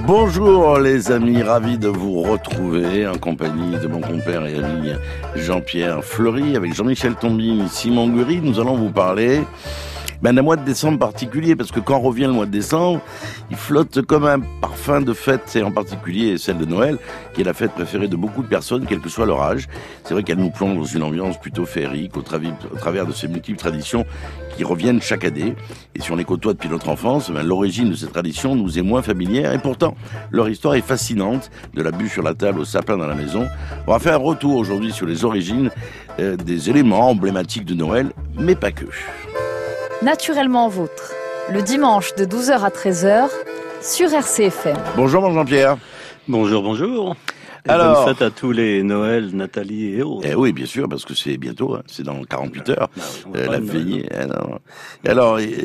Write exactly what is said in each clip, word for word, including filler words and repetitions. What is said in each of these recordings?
Bonjour les amis, ravi de vous retrouver en compagnie de mon compère et ami Jean-Pierre Fleury avec Jean-Michel Tombini, Simon Gury. Nous allons vous parler ben, d'un mois de décembre particulier, parce que quand revient le mois de décembre, il flotte comme un parfum de fête, et en particulier celle de Noël, qui est la fête préférée de beaucoup de personnes, quel que soit leur âge. C'est vrai qu'elle nous plonge dans une ambiance plutôt féerique, au, travi- au travers de ces multiples traditions qui reviennent chaque année. Et si on les côtoie depuis notre enfance, ben, l'origine de ces traditions nous est moins familière, et pourtant, leur histoire est fascinante, de la bûche sur la table au sapin dans la maison. On va faire un retour aujourd'hui sur les origines euh, des éléments emblématiques de Noël, mais pas que. Naturellement vôtre, le dimanche de douze heures à treize heures sur R C F M. Bonjour mon Jean-Pierre. Bonjour, bonjour. Et Alors, bonne fête à tous les Noël, Nathalie et autres. Eh oui, bien sûr, parce que c'est bientôt, hein, c'est dans quarante-huit heures, Ah oui, euh, la veillée. Alors, alors euh,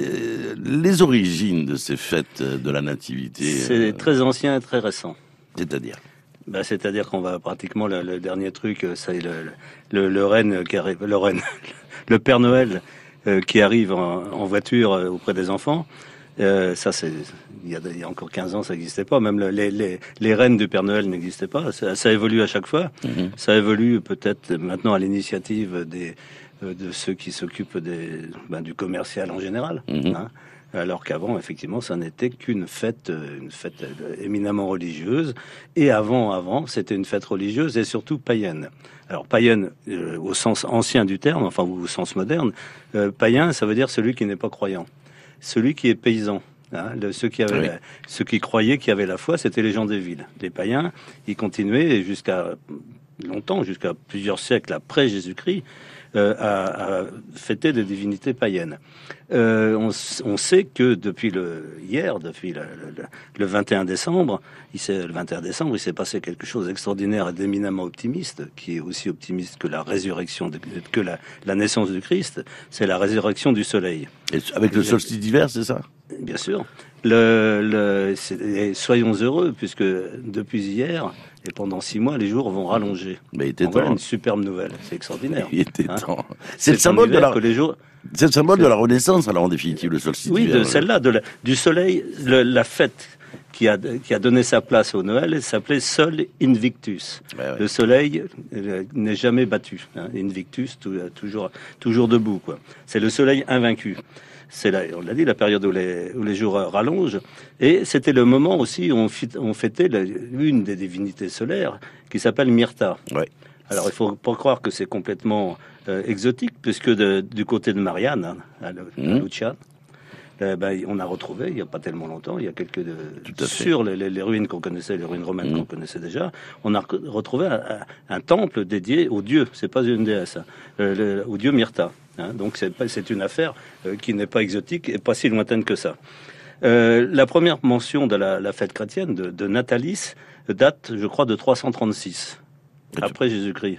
les origines de ces fêtes de la Nativité, C'est euh, très ancien et très récent. c'est-à-dire Bah, c'est-à-dire qu'on va pratiquement, le, le dernier truc, c'est le, le, le reine qui arrive, le reine, le Père Noël euh, qui arrive en, en voiture euh, auprès des enfants. Euh, ça, c'est il y, a, il y a encore quinze ans, ça n'existait pas. Même le, les, les, les reines du Père Noël n'existaient pas. Ça, ça évolue à chaque fois. mm-hmm. Ça évolue peut-être maintenant à l'initiative des euh, de ceux qui s'occupent des ben, du commercial en général. Mm-hmm. Hein. Alors qu'avant, effectivement, ça n'était qu'une fête, une fête éminemment religieuse. Et avant, avant, c'était une fête religieuse et surtout païenne. Alors païenne euh, au sens ancien du terme, enfin ou au sens moderne. Euh, païen, ça veut dire celui qui n'est pas croyant, celui qui est paysan. Hein, le, ceux qui avaient, Oui. la, ceux qui croyaient qu'il y avait la foi, c'était les gens des villes. Les païens, ils continuaient jusqu'à longtemps, jusqu'à plusieurs siècles après Jésus-Christ, euh, à, à fêter des divinités païennes. Euh, on, on sait que depuis le hier, depuis le, le, le vingt et un décembre, il s'est, le vingt et un décembre, il s'est passé quelque chose d'extraordinaire et d'éminemment optimiste, qui est aussi optimiste que la résurrection, de, que la, la naissance du Christ. C'est la résurrection du soleil. Et avec le solstice d'hiver, c'est ça? Bien sûr. Le, le, c'est, et soyons heureux, puisque depuis hier et pendant six mois, les jours vont rallonger. Mais il était Voilà temps. une superbe nouvelle. C'est extraordinaire. Il était Hein temps. C'est le en symbole de hiver la, que les jours. c'est le symbole c'est- de la Renaissance, alors en définitive, le solstice Oui, d'hiver. de celle-là, de la, du soleil, le, la fête qui a, qui a donné sa place au Noël, elle s'appelait Sol Invictus. Ouais, ouais. Le soleil euh, n'est jamais battu. Hein. Invictus, tout- toujours, toujours debout, quoi. C'est le soleil invaincu. C'est la, on l'a dit, la période où les, où les jours rallongent. Et c'était le moment aussi où on, fit, on fêtait la, une des divinités solaires qui s'appelle Myrta. Ouais. Alors, il faut pas croire que c'est complètement euh, exotique, puisque de, du côté de Marianne, hein, à, Lu- à Mhm. Lucia, euh, ben, on a retrouvé, il n'y a pas tellement longtemps, il y a quelques... De, Tout à fait. sur les, les, les ruines qu'on connaissait, les ruines romaines Mhm. qu'on connaissait déjà, on a re- retrouvé un, un, un temple dédié au dieu, c'est pas une déesse, hein, euh, le- au dieu Myrta. Hein, donc, c'est, pas- c'est une affaire euh, qui n'est pas exotique et pas si lointaine que ça. Euh, la première mention de la, la fête chrétienne, de, de Natalis, date, je crois, de trois cent trente-six, après Jésus-Christ.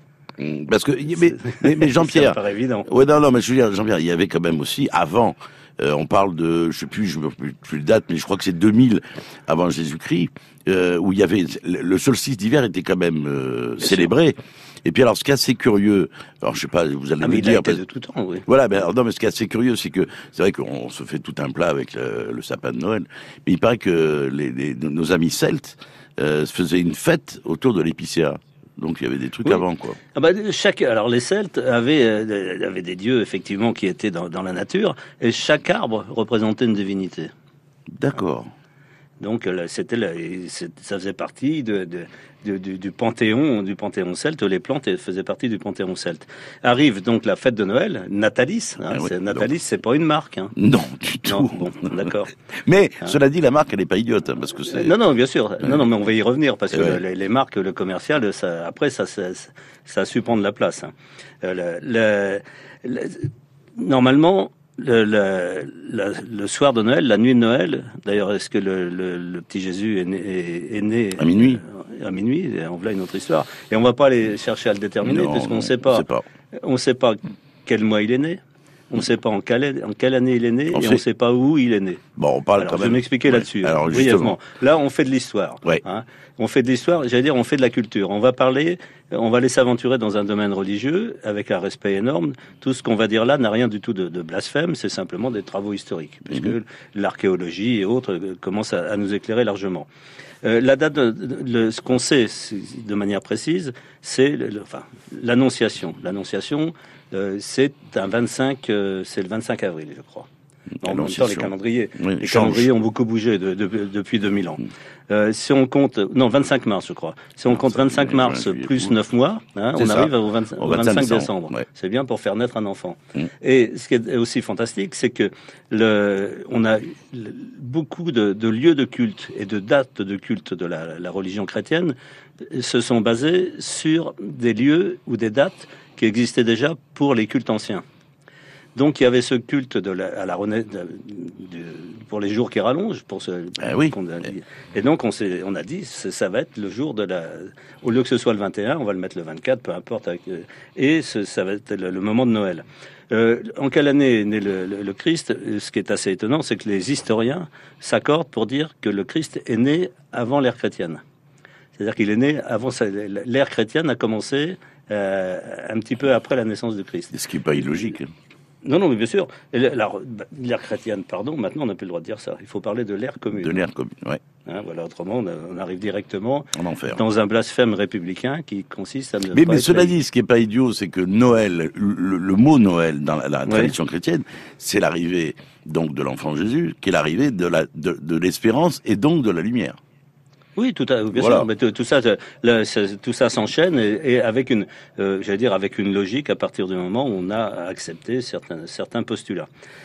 Mm, Parce que, mais, mais, mais Ça Jean-Pierre, me paraît évident. ouais, non, non, mais je veux dire, Jean-Pierre, il y avait quand même aussi, avant, euh, on parle de, je sais plus, je me rappelle plus de date, mais je crois que c'est deux mille avant Jésus-Christ, euh, où il y avait, le le solstice d'hiver était quand même euh, célébré. Et puis alors, ce qui est assez curieux, alors je sais pas, vous allez Ah, me mais il a dire, été parce- de tout temps, oui. voilà, mais alors, non, mais ce qui est assez curieux, c'est que c'est vrai qu'on se fait tout un plat avec le, le sapin de Noël, mais il paraît que les, les- nos amis celtes euh, se faisaient une fête autour de l'épicéa. Donc il y avait des trucs Oui. avant, quoi. Ah bah, chaque, alors les Celtes avaient, euh, avaient des dieux effectivement qui étaient dans, dans la nature, et chaque arbre représentait une divinité. D'accord. Donc là, c'était là, et c'est- ça faisait partie de, de, de- du, du panthéon, du panthéon celte. Les plantes faisaient partie du panthéon celte. Arrive donc la fête de Noël, Natalis. Hein, Ah oui, c'est, Natalis, c'est pas une marque. Hein. Non, du tout. Non, bon, d'accord. Mais Hein. cela dit, la marque, elle n'est pas idiote, hein, parce que c'est. Non, non, bien sûr. Non, non, mais on va y revenir parce que Ouais. les, les marques, le commercial, ça, après, ça, ça, ça a su prendre la place. Hein. Euh, le, le, le- normalement, le, le, le, le soir de Noël, la nuit de Noël, d'ailleurs, est-ce que le, le, le petit Jésus est né, est, est né À minuit. euh, À minuit, on voit une autre histoire. Et on va pas aller chercher à le déterminer Non, parce qu'on non, ne sait on pas. sait pas. On ne sait pas quel mois il est né. On ne sait pas en quelle, en quelle année il est né On et sait. on ne sait pas où il est né. Bon, on parle Alors, quand je même. vais m'expliquer Ouais. là-dessus. Alors, brièvement. justement. Là, on fait de l'histoire. Ouais. Hein. On fait de l'histoire, j'allais dire, on fait de la culture. On va parler on va aller s'aventurer dans un domaine religieux avec un respect énorme. Tout ce qu'on va dire là n'a rien du tout de, de blasphème, c'est simplement des travaux historiques, puisque mmh. l'archéologie et autres commencent à, à nous éclairer largement. Euh, la date, de, de, de, ce qu'on sait de manière précise, c'est le, le, enfin, l'annonciation. L'annonciation, euh, c'est un vingt-cinq, euh, c'est le vingt-cinq avril, je crois. En même temps, les calendriers, oui, les calendriers ont beaucoup bougé de, de, de, depuis deux mille ans. Euh, si on compte, non, vingt-cinq mars, je crois. Si on compte vingt-cinq mars plus neuf mois, hein, on ça. arrive au, vingt, au vingt-cinq décembre. Ouais. C'est bien pour faire naître un enfant. Mm. Et ce qui est aussi fantastique, c'est que le, on a le, beaucoup de, de lieux de culte et de dates de culte de la, la religion chrétienne se sont basés sur des lieux ou des dates qui existaient déjà pour les cultes anciens. Donc il y avait ce culte de la, à la renaissance pour les jours qui rallongent, pour ce. Ah oui. A, et donc on s'est, on a dit, ça, ça va être le jour de la. Au lieu que ce soit le vingt et un, on va le mettre le vingt-quatre, peu importe. Avec, et ce, ça va être le, le moment de Noël. Euh, en quelle année est né le, le, le Christ? Ce qui est assez étonnant, c'est que les historiens s'accordent pour dire que le Christ est né avant l'ère chrétienne. C'est-à-dire qu'il est né avant ça, l'ère chrétienne a commencé euh, un petit peu après la naissance du Christ. Ce qui n'est pas illogique. Non, non, mais bien sûr. L'ère chrétienne, pardon, maintenant on n'a plus le droit de dire ça. Il faut parler de l'ère commune. De l'ère commune, oui. Hein, voilà, autrement, on arrive directement en enfer. Dans un blasphème républicain qui consiste à ne mais, pas... Mais cela dit, ce qui n'est pas idiot, c'est que Noël, le, le mot Noël dans la, la tradition ouais. chrétienne, c'est l'arrivée donc de l'enfant Jésus, qui est l'arrivée de, la, de, de l'espérance et donc de la lumière. Oui, tout à, bien voilà. sûr, mais tout, tout ça, là, ça, tout ça s'enchaîne et, et avec une, euh, j'allais dire, avec une logique à partir du moment où on a accepté certains, certains postulats.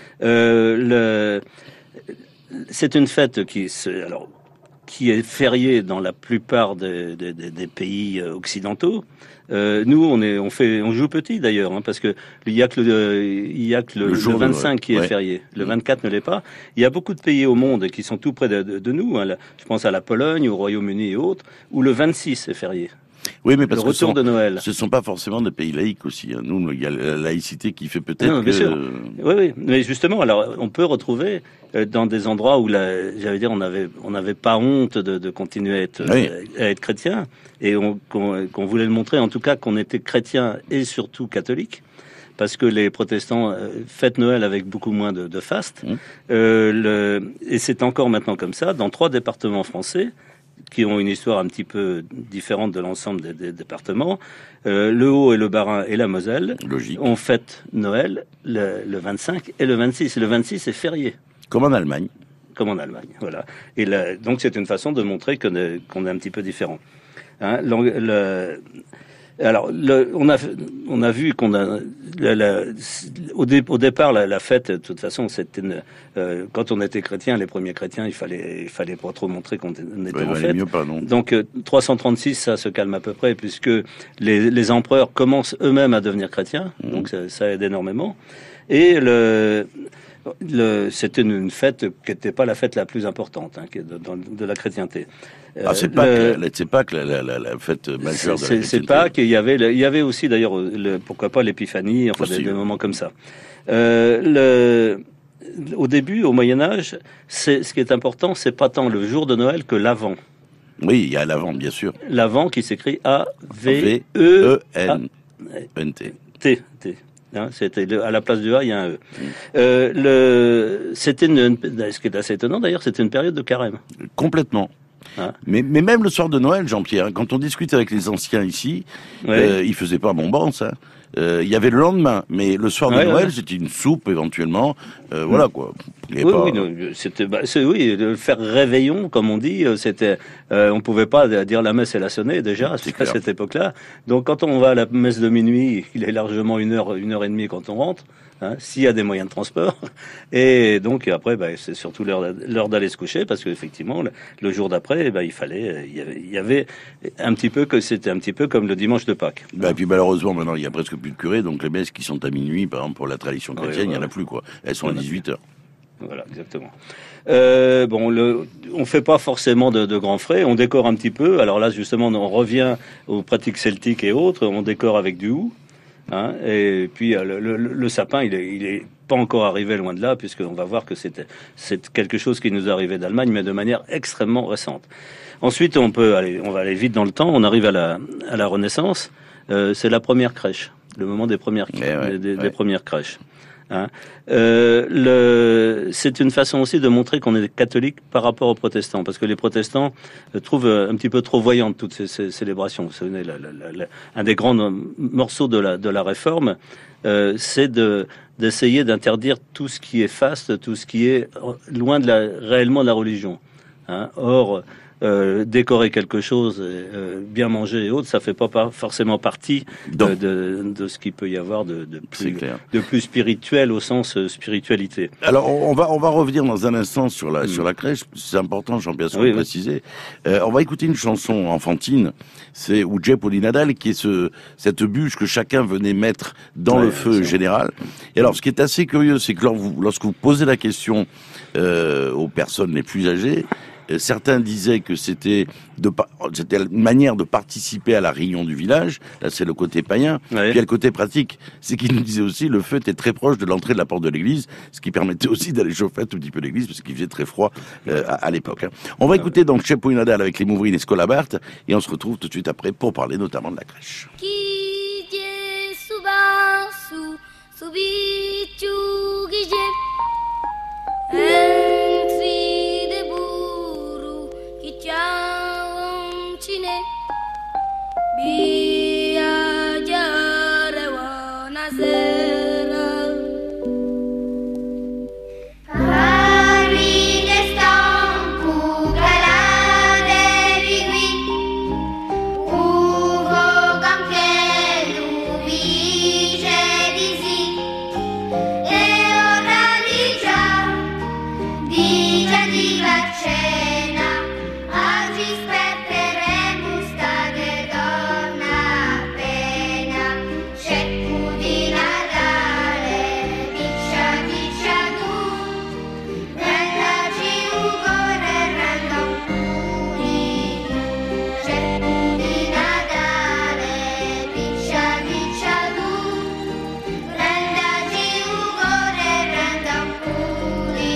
Euh, le, c'est une fête qui, alors, qui est fériée dans la plupart des, des, des pays occidentaux. Euh, nous, on est, on fait, on joue petit d'ailleurs, hein, parce que il y a que le, il y a que le, le, le vingt-cinq qui est ouais. férié. Le vingt-quatre ne l'est pas. Il y a beaucoup de pays au monde qui sont tout près de, de, de nous. Hein, là, je pense à la Pologne, au Royaume-Uni et autres, où le vingt-six est férié. Oui, mais parce le retour que ce sont, de Noël. Ce ne sont pas forcément des pays laïques aussi. Hein. Nous, il y a la laïcité qui fait peut-être non, que... Bien sûr. Oui, oui. Mais justement, alors, on peut retrouver euh, dans des endroits où, la, j'allais dire, on n'avait on n'avait pas honte de, de continuer à être, oui. euh, à être chrétien, et on, qu'on, qu'on voulait le montrer, en tout cas, qu'on était chrétien et surtout catholique, parce que les protestants euh, fêtent Noël avec beaucoup moins de, de faste. Mmh. Euh, le, et c'est encore maintenant comme ça, dans trois départements français, qui ont une histoire un petit peu différente de l'ensemble des, des départements. Euh, le Haut et le Bas-Rhin et la Moselle Logique. On fête Noël le, le vingt-cinq et le vingt-six. Le vingt-six est férié. Comme en Allemagne. Comme en Allemagne, voilà. Et là, donc c'est une façon de montrer qu'on est, qu'on est un petit peu différent. Hein, le, le, alors, le, on a on a vu qu'on a la, la, au, dé, au départ la, la fête de toute façon c'était une, euh, quand on était chrétien, les premiers chrétiens, il fallait il fallait pas trop montrer qu'on était ouais, en fête. Mieux pas, non. Donc euh, trois cent trente-six, ça se calme à peu près puisque les, les empereurs commencent eux-mêmes à devenir chrétiens, mmh. donc ça, ça aide énormément. Et le Le, c'était une fête qui n'était pas la fête la plus importante hein, de, de, de la chrétienté. Ah, c'est pas le, que, c'est pas que la, la, la fête majeure de la chrétienté. C'est pas qu'il y avait, il y avait aussi d'ailleurs, le, pourquoi pas l'épiphanie, enfin des, des moments comme ça. Euh, le, au début, au Moyen Âge, c'est, ce qui est important, c'est pas tant le jour de Noël que l'Avent. Oui, il y a l'Avent, bien sûr. L'Avent qui s'écrit A V E N T. T. T. Hein, c'était le, à la place du A, il y a un E. Mmh. Euh, le, c'était une, une, ce qui est assez étonnant d'ailleurs, c'était une période de carême. Complètement. Hein mais, mais même le soir de Noël, Jean-Pierre, quand on discute avec les anciens ici, ouais. euh, ils faisaient pas bonbons, ça. Euh, il y avait le lendemain, mais le soir de ouais, Noël, ouais. c'était une soupe éventuellement. Euh, mmh. Voilà quoi. Oui, pas... oui, non, c'était, bah, c'est, oui, de faire réveillon, comme on dit, c'était, euh, on pouvait pas dire la messe et la sonner déjà à cette époque-là. Donc quand on va à la messe de minuit, il est largement une heure, une heure et demie quand on rentre. Hein, s'il y a des moyens de transport, et donc après, bah, c'est surtout l'heure, l'heure d'aller se coucher, parce qu'effectivement, le, le jour d'après, bah, il fallait, il y avait, il y avait un petit peu que c'était un petit peu comme le dimanche de Pâques. Bah, et puis malheureusement, maintenant, il y a presque plus de curés, donc les messes qui sont à minuit, par exemple, pour la tradition chrétienne, ouais, voilà. il y en a plus, quoi. Elles sont voilà. à dix-huit heures. Voilà, exactement. Euh, bon, le, on fait pas forcément de, de grands frais, on décore un petit peu. Alors là, justement, on revient aux pratiques celtiques et autres. On décore avec du hou. Hein, et puis le, le, le sapin, il est, il est pas encore arrivé loin de là, puisqu'on va voir que c'est, c'est quelque chose qui nous est arrivé d'Allemagne, mais de manière extrêmement récente. Ensuite, on peut aller, on va aller vite dans le temps. On arrive à la, à la Renaissance. Euh, c'est la première crèche, le moment des premières, ouais, des, ouais. des premières crèches. Hein. Euh, le, c'est une façon aussi de montrer qu'on est catholique par rapport aux protestants, parce que les protestants euh, trouvent un petit peu trop voyantes toutes ces, ces célébrations. Vous savez, la, la, la, la, un des grands morceaux de la, de la réforme, euh, c'est de, d'essayer d'interdire tout ce qui est faste, tout ce qui est loin de la, réellement de la religion. Hein. Or, Euh, décorer quelque chose, euh, bien manger et autres, ça fait pas par, forcément partie de, de, de ce qu'il peut y avoir de, de, plus, de plus spirituel au sens euh, spiritualité. Alors on va on va revenir dans un instant sur la mmh. sur la crèche. C'est important, Jean-Pierre, de oui, préciser. Oui. Euh, on va écouter une chanson enfantine. C'est Uje Poli Nadal, qui est ce cette bûche que chacun venait mettre dans ouais, le feu général. Et alors, ce qui est assez curieux, c'est que lorsque vous, lorsque vous posez la question euh, aux personnes les plus âgées, certains disaient que c'était de c'était une manière de participer à la réunion du village. Là, c'est le côté païen. Ouais. Puis il y a le côté pratique. C'est qu'ils nous disaient aussi le feu était très proche de l'entrée de la porte de l'église, ce qui permettait aussi d'aller chauffer un tout petit peu l'église parce qu'il faisait très froid euh, à, à l'époque. Hein. On va écouter donc Uje Poli Nadal avec les Mouvrines et Scolabart et on se retrouve tout de suite après pour parler notamment de la crèche. Viaggiare buonasera, Paride stampu galade vigui, uvo campielu vice di sì, e ora di già, di già di la cena, oggi spetteremo stare donna appena, c'è di Natale, diccia diccia tu, rendaci ugore renda un puri, c'è di Natale, diccia diccia tu, rendaci ugore renda un puri.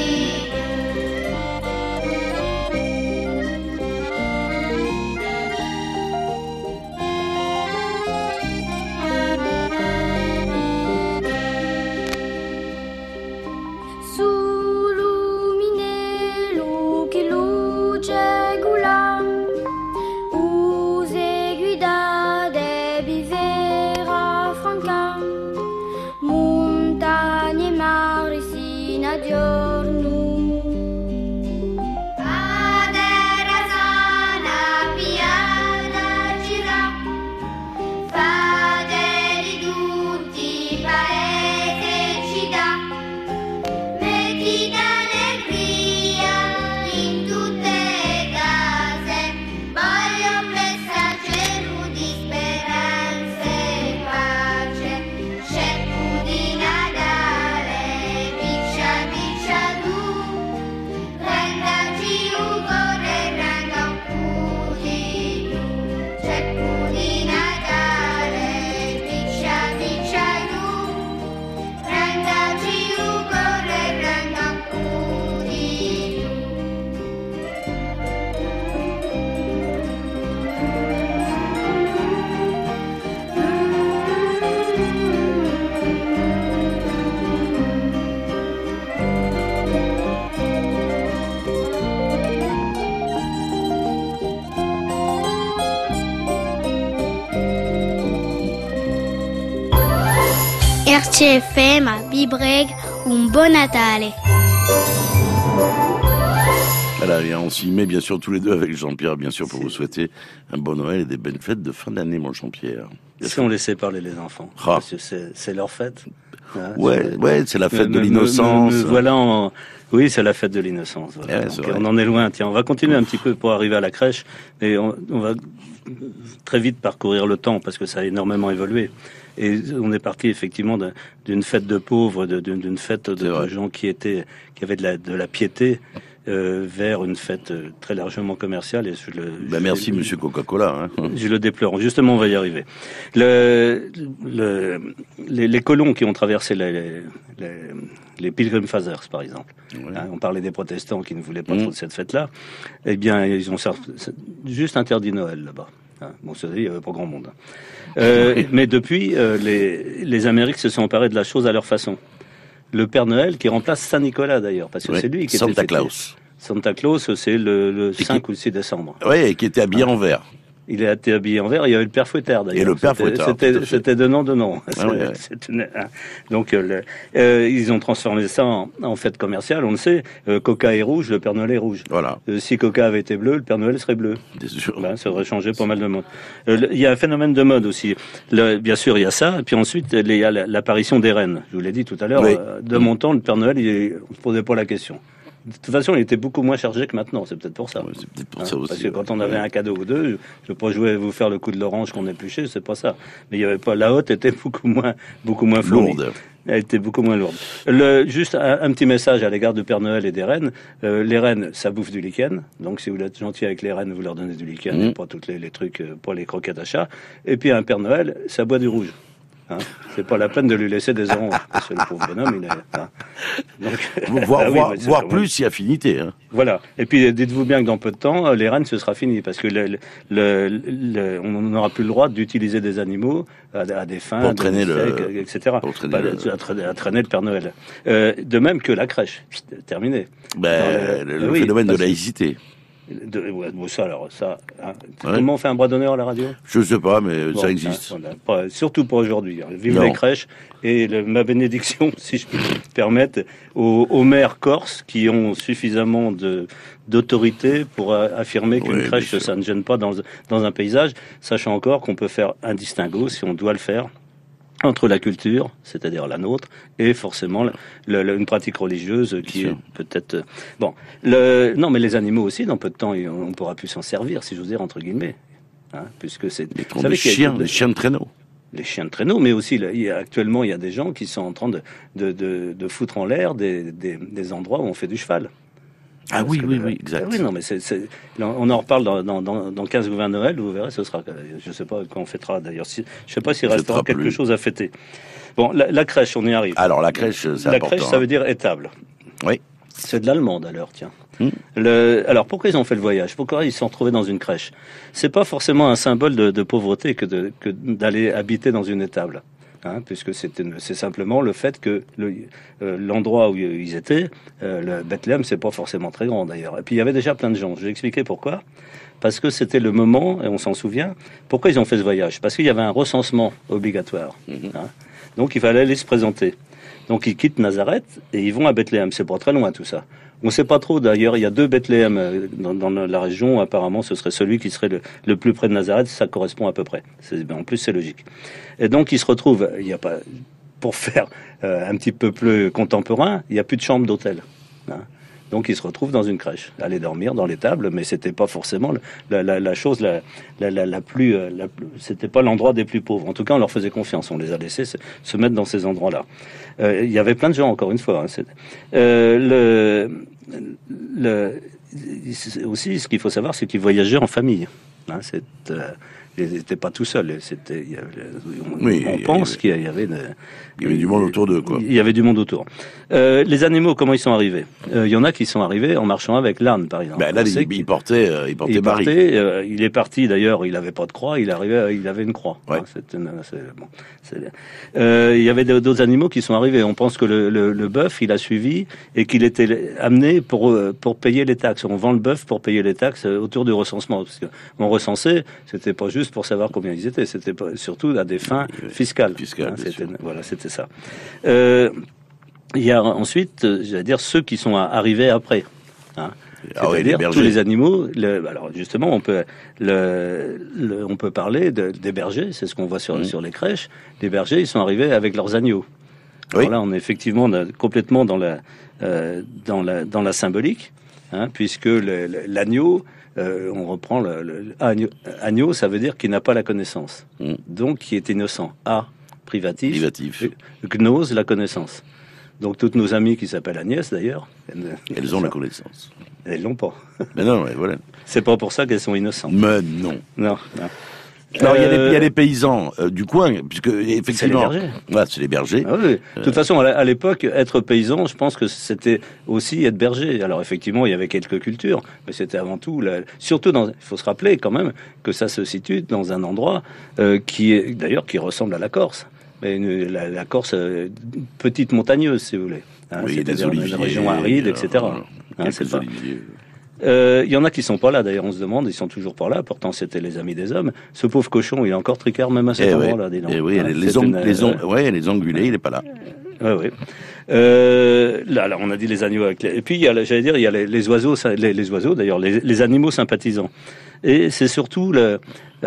Su luminelu che luce gula, use guidade bivera franca, montagne e mari sino a giorno. Adera sana piada gira, fadeli tutti paese ci dà, metti d'allegria in tutte le case, voglio messaggero di speranza e pace, c'è di Natale, diccia diccia tu, rendaci ugore renda un puri, c'è di Natale, diccia diccia tu, rendaci ugore renda un puri. R C F M a Bibreg, un bon Natale. Voilà, bien, on s'y met bien sûr tous les deux avec Jean-Pierre, bien sûr, pour vous souhaiter un bon Noël et des belles fêtes de fin d'année, mon Jean-Pierre. Si on laissait parler les enfants, ah. parce que c'est, c'est leur fête. Hein, ouais, c'est, ouais, c'est la fête me, de l'innocence. Me, me, me voilà en... Oui, c'est la fête de l'innocence. Voilà. Ouais, on en est loin. Tiens, on va continuer un petit peu pour arriver à la crèche, et on, on va très vite parcourir le temps parce que ça a énormément évolué. Et on est parti effectivement d'un, d'une fête de pauvres, de, d'une, d'une fête de, de gens qui étaient, qui avaient de la, de la piété. euh, vers une fête euh, très largement commerciale. Et je le, ben je, merci, je, Monsieur Coca-Cola. Hein. Je le déplore. Justement, on va y arriver. Le, le, les, les colons qui ont traversé les, les, les, les Pilgrim Fathers, par exemple, oui. hein, on parlait des protestants qui ne voulaient pas mmh. trop de cette fête-là, eh bien, ils ont juste interdit Noël là-bas. Hein. Bon, c'est il n'y avait pas grand monde. Euh, oui. Mais depuis, euh, les, les Amériques se sont emparés de la chose à leur façon. Le Père Noël qui remplace Saint Nicolas d'ailleurs, parce que oui. c'est lui qui Santa était Claus. Santa Claus, c'est le, le cinq qui... ou le six décembre. Oui, et qui était habillé ah. en vert. Il a été habillé en vert. Il y avait le Père Fouettard d'ailleurs. Et le Père Fouettard. C'était, c'était de nom de nom. Ah ouais, ouais. Une, hein. Donc le, euh, ils ont transformé ça en, en fête commerciale. On le sait. Euh, Coca est rouge, le Père Noël est rouge. Voilà. Euh, si Coca avait été bleu, le Père Noël serait bleu. Bien sûr. Ben, ça aurait changé pas mal de monde. Euh, il y a un phénomène de mode aussi. Le, bien sûr, il y a ça. Et puis ensuite, il y a l'apparition des reines. Je vous l'ai dit tout à l'heure. Oui. Euh, de mon temps, le Père Noël, il, on se posait pas la question. De toute façon, il était beaucoup moins chargé que maintenant. C'est peut-être pour ça. Ouais, c'est peut-être pour hein, ça aussi. Parce que quand on avait ouais. un cadeau ou deux, je ne veux pas jouer à vous faire le coup de l'orange qu'on épluchait, c'est pas ça. Mais il y avait pas, la hotte était beaucoup moins, beaucoup moins fournie. Lourde. Elle était beaucoup moins lourde. Le, juste un, un petit message à l'égard de Père Noël et des reines. Euh, les reines, ça bouffe du lichen. Donc, si vous êtes gentil avec les reines, vous leur donnez du lichen, mmh. et pas tous les, les trucs, pas les croquettes à chat. Et puis, un Père Noël, ça boit du rouge. Hein, c'est pas la peine de lui laisser des oranges, parce que le pauvre bonhomme, il est... Hein. Donc, voir, ah oui, voir, voir plus si affinité. Hein. Voilà. Et puis, dites-vous bien que dans peu de temps, les reines, ce sera fini, parce que le, le, le, le, on n'aura plus le droit d'utiliser des animaux à, à des fins, pour traîner le... et cetera. Pour traîner bah, le... À, traîner, à traîner le Père Noël. Euh, de même que la crèche. Terminé. Ben, le, le oui, phénomène de laïcité. De, ouais, bon, ça, alors, ça, hein. Ouais. Comment on fait un bras d'honneur à la radio? Je sais pas, mais bon, ça existe. Hein, voilà. Pas, surtout pas aujourd'hui. Hein. Vive non. les crèches et le, ma bénédiction, si je peux me permettre, aux, aux maires corses qui ont suffisamment de, d'autorité pour a, affirmer qu'une oui, crèche, ça ne gêne pas dans, dans un paysage, sachant encore qu'on peut faire un distinguo, si on doit le faire, entre la culture, c'est-à-dire la nôtre, et forcément le, le, une pratique religieuse qui est peut-être... Bon, le, non, mais les animaux aussi, dans peu de temps, on pourra plus s'en servir, si j'ose dire, entre guillemets. Hein, puisque c'est... Les, vous savez, chiens, les chiens de traîneau. Les chiens de traîneau, mais aussi, il y a, actuellement, il y a des gens qui sont en train de, de, de, de foutre en l'air des, des, des endroits où on fait du cheval. Ah oui, oui, le, oui, exact. Oui, non, mais c'est, c'est, on en reparle dans, dans, dans, dans quinze ou vingt Noël, vous verrez, ce sera, je sais pas quand on fêtera d'ailleurs, si, je sais pas s'il restera quelque plus. chose à fêter. Bon, la, la crèche, on y arrive. Alors, la crèche, c'est la important. La crèche, ça veut dire étable. Oui. C'est de l'allemand, d'ailleurs, tiens. Hum. Le, alors, pourquoi ils ont fait le voyage? Pourquoi ils se sont retrouvés dans une crèche? C'est pas forcément un symbole de, de pauvreté que, de, que d'aller habiter dans une étable. Hein, puisque c'est, une, c'est simplement le fait que le, euh, l'endroit où ils étaient, euh, le Bethléem, c'est pas forcément très grand d'ailleurs. Et puis il y avait déjà plein de gens. Je vais expliquer pourquoi. Parce que c'était le moment, et on s'en souvient, pourquoi ils ont fait ce voyage. Parce qu'il y avait un recensement obligatoire. Mmh. Hein, donc il fallait aller se présenter. Donc ils quittent Nazareth et ils vont à Bethléem. C'est pas très loin tout ça. On ne sait pas trop d'ailleurs, il y a deux Bethléem dans, dans la région, apparemment ce serait celui qui serait le, le plus près de Nazareth, ça correspond à peu près. C'est, ben, en plus c'est logique. Et donc ils se retrouvent, il y a pas, pour faire euh, un petit peu plus contemporain, il n'y a plus de chambre d'hôtel. Hein. Donc ils se retrouvent dans une crèche, aller dormir dans l'étable, mais c'était pas forcément la, la, la chose la, la, la, la plus, la, c'était pas l'endroit des plus pauvres. En tout cas, on leur faisait confiance, on les a laissés se, se mettre dans ces endroits-là. Euh, il y avait plein de gens, encore une fois. Hein, c'est, euh, le, le, aussi, ce qu'il faut savoir, c'est qu'ils voyageaient en famille. Hein, c'est, euh, ils n'étaient pas tout seuls. C'était, il y avait, on, oui, on pense qu'il y avait, une, il y avait du monde autour d'eux, quoi. Il y avait du monde autour. Euh, les animaux, comment ils sont arrivés? Euh, il y en a qui sont arrivés en marchant avec l'âne, par exemple. Ben là, il, il portait, euh, il portait il Marie. Partait, euh, il est parti d'ailleurs. Il n'avait pas de croix. Il arrivait, il avait une croix. Ouais. Hein, c'est une, c'est, bon, c'est, euh, il y avait d'autres animaux qui sont arrivés. On pense que le, le, le bœuf, il a suivi et qu'il était amené pour pour payer les taxes. On vend le bœuf pour payer les taxes autour du recensement, parce que on recensait. C'était pas juste pour savoir combien ils étaient. C'était pas, surtout à des fins fiscales. Fiscales, hein, c'était, voilà, c'était ça. Euh, il y a ensuite, j'allais dire, ceux qui sont arrivés après. Hein. Ah C'est-à-dire oui, les tous les animaux. Le, alors justement, on peut, le, le, on peut parler de, des bergers. C'est ce qu'on voit sur, mmh. sur les crèches. Les bergers, ils sont arrivés avec leurs agneaux. Oui. Alors là, on est effectivement on a, complètement dans la, euh, dans la, dans la symbolique, hein, puisque le, le, l'agneau. Euh, on reprend le, le agneau, agneau, ça veut dire qu'il n'a pas la connaissance, mmh. donc qui est innocent. A, privatif, privatif. Gnose, la connaissance. Donc toutes nos amies qui s'appellent Agnès d'ailleurs, elles, elles ont la connaissance. Elles l'ont pas. Mais non, mais voilà. C'est pas pour ça qu'elles sont innocentes. Mais non. Non. non. Alors, il euh... y, y a les paysans euh, du coin, puisque effectivement, c'est les bergers. Ouais, c'est les bergers. Ah oui. De toute euh... façon, à l'époque, être paysan, je pense que c'était aussi être berger. Alors effectivement, il y avait quelques cultures, mais c'était avant tout, la... surtout dans. Il faut se rappeler quand même que ça se situe dans un endroit euh, qui est d'ailleurs qui ressemble à la Corse, mais une, la, la Corse euh, petite montagneuse, si vous voulez. Hein, oui, des oliviers, une région aride, et cetera. Euh, hein, c'est oliviers. Il euh, y en a qui sont pas là, d'ailleurs, on se demande, ils sont toujours pas là, pourtant c'était les amis des hommes. Ce pauvre cochon, il est encore tricard même à cet eh endroit-là, oui. dis donc. Eh oui, hein, les, les, on, une, les, on, ouais, les ongulés, il est pas là. Ouais, oui. Euh, là, là, on a dit les agneaux avec les... Et puis, il y a, j'allais dire, il y a les, les oiseaux, les, les oiseaux, d'ailleurs, les, les animaux sympathisants. Et c'est surtout le,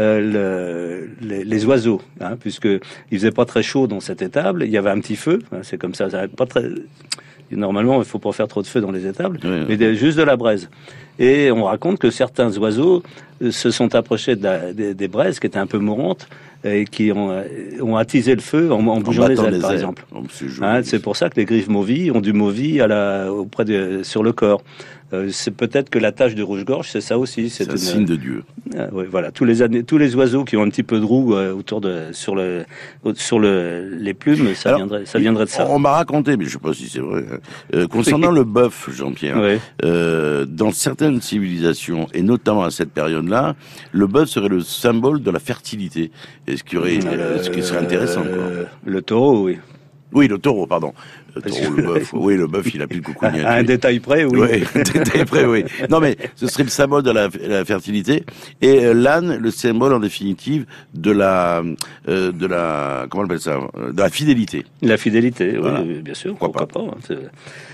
euh, le, les, les oiseaux, hein, puisque il faisait pas très chaud dans cette étable, il y avait un petit feu, hein, c'est comme ça, ça pas très... Normalement, il faut pas faire trop de feu dans les étables, oui, mais de, juste de la braise. Et on raconte que certains oiseaux se sont approchés de la, des, des braises qui étaient un peu mourantes et qui ont, ont attisé le feu en, en bougeant en les ailes, les par ailes. exemple. Oh, c'est, hein, c'est pour ça que les griffes mauvies ont du mauvi à la, auprès de, sur le corps. Euh, c'est peut-être que la tache de rouge-gorge, c'est ça aussi. C'est, c'est un une, signe de Dieu. Euh, ouais, voilà, tous les tous les oiseaux qui ont un petit peu de roux euh, autour de sur le sur le les plumes, ça Alors, viendrait ça viendrait de ça. On m'a raconté, mais je sais pas si c'est vrai. Euh, concernant le bœuf, Jean-Pierre, ouais. euh, dans certaines civilisations et notamment à cette période-là, le bœuf serait le symbole de la fertilité. Est-ce qu'il y aurait, euh, ce qui serait intéressant euh, quoi. Le taureau, oui. Oui, le taureau, pardon. Le taureau, le bœuf. Oui, le bœuf, il a plus le coucou. À un détail près, oui. Oui, un détail près, oui. Non, mais ce serait le symbole de la, la fertilité. Et euh, l'âne, le symbole, en définitive, de la, euh, de la, comment on appelle ça, de la fidélité. La fidélité, voilà. Oui, bien sûr. Pourquoi, pourquoi pas, pas hein,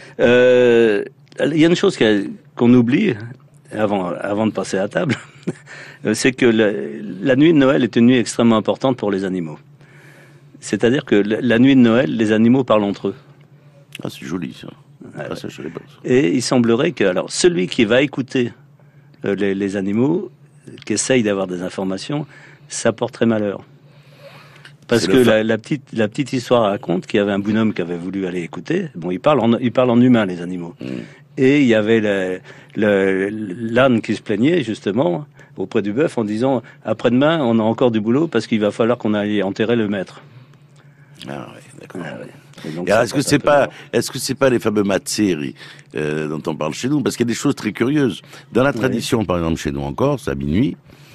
euh, il y a une chose qu'on oublie avant, avant de passer à table, c'est que la, la nuit de Noël est une nuit extrêmement importante pour les animaux. C'est-à-dire que la nuit de Noël, les animaux parlent entre eux. Ah, c'est joli, ça. Ah, ah, ça, je savais pas. Et il semblerait que, alors, celui qui va écouter euh, les, les animaux, qui essaye d'avoir des informations, ça porterait malheur. Parce c'est que la, la, petite, la petite histoire raconte qu'il y avait un bonhomme qui avait voulu aller écouter. Bon, il parle en, il parle en humain, les animaux. Mmh. Et il y avait le, le, l'âne qui se plaignait, justement, auprès du bœuf, en disant « Après-demain, on a encore du boulot parce qu'il va falloir qu'on aille enterrer le maître. » Ah oui, d'accord. Ah, oui. Donc, alors, est-ce que c'est pas, est-ce que c'est pas les fameux matseri euh, dont on parle chez nous? Parce qu'il y a des choses très curieuses. Dans la tradition, oui. par exemple, chez nous en Corse, à minuit,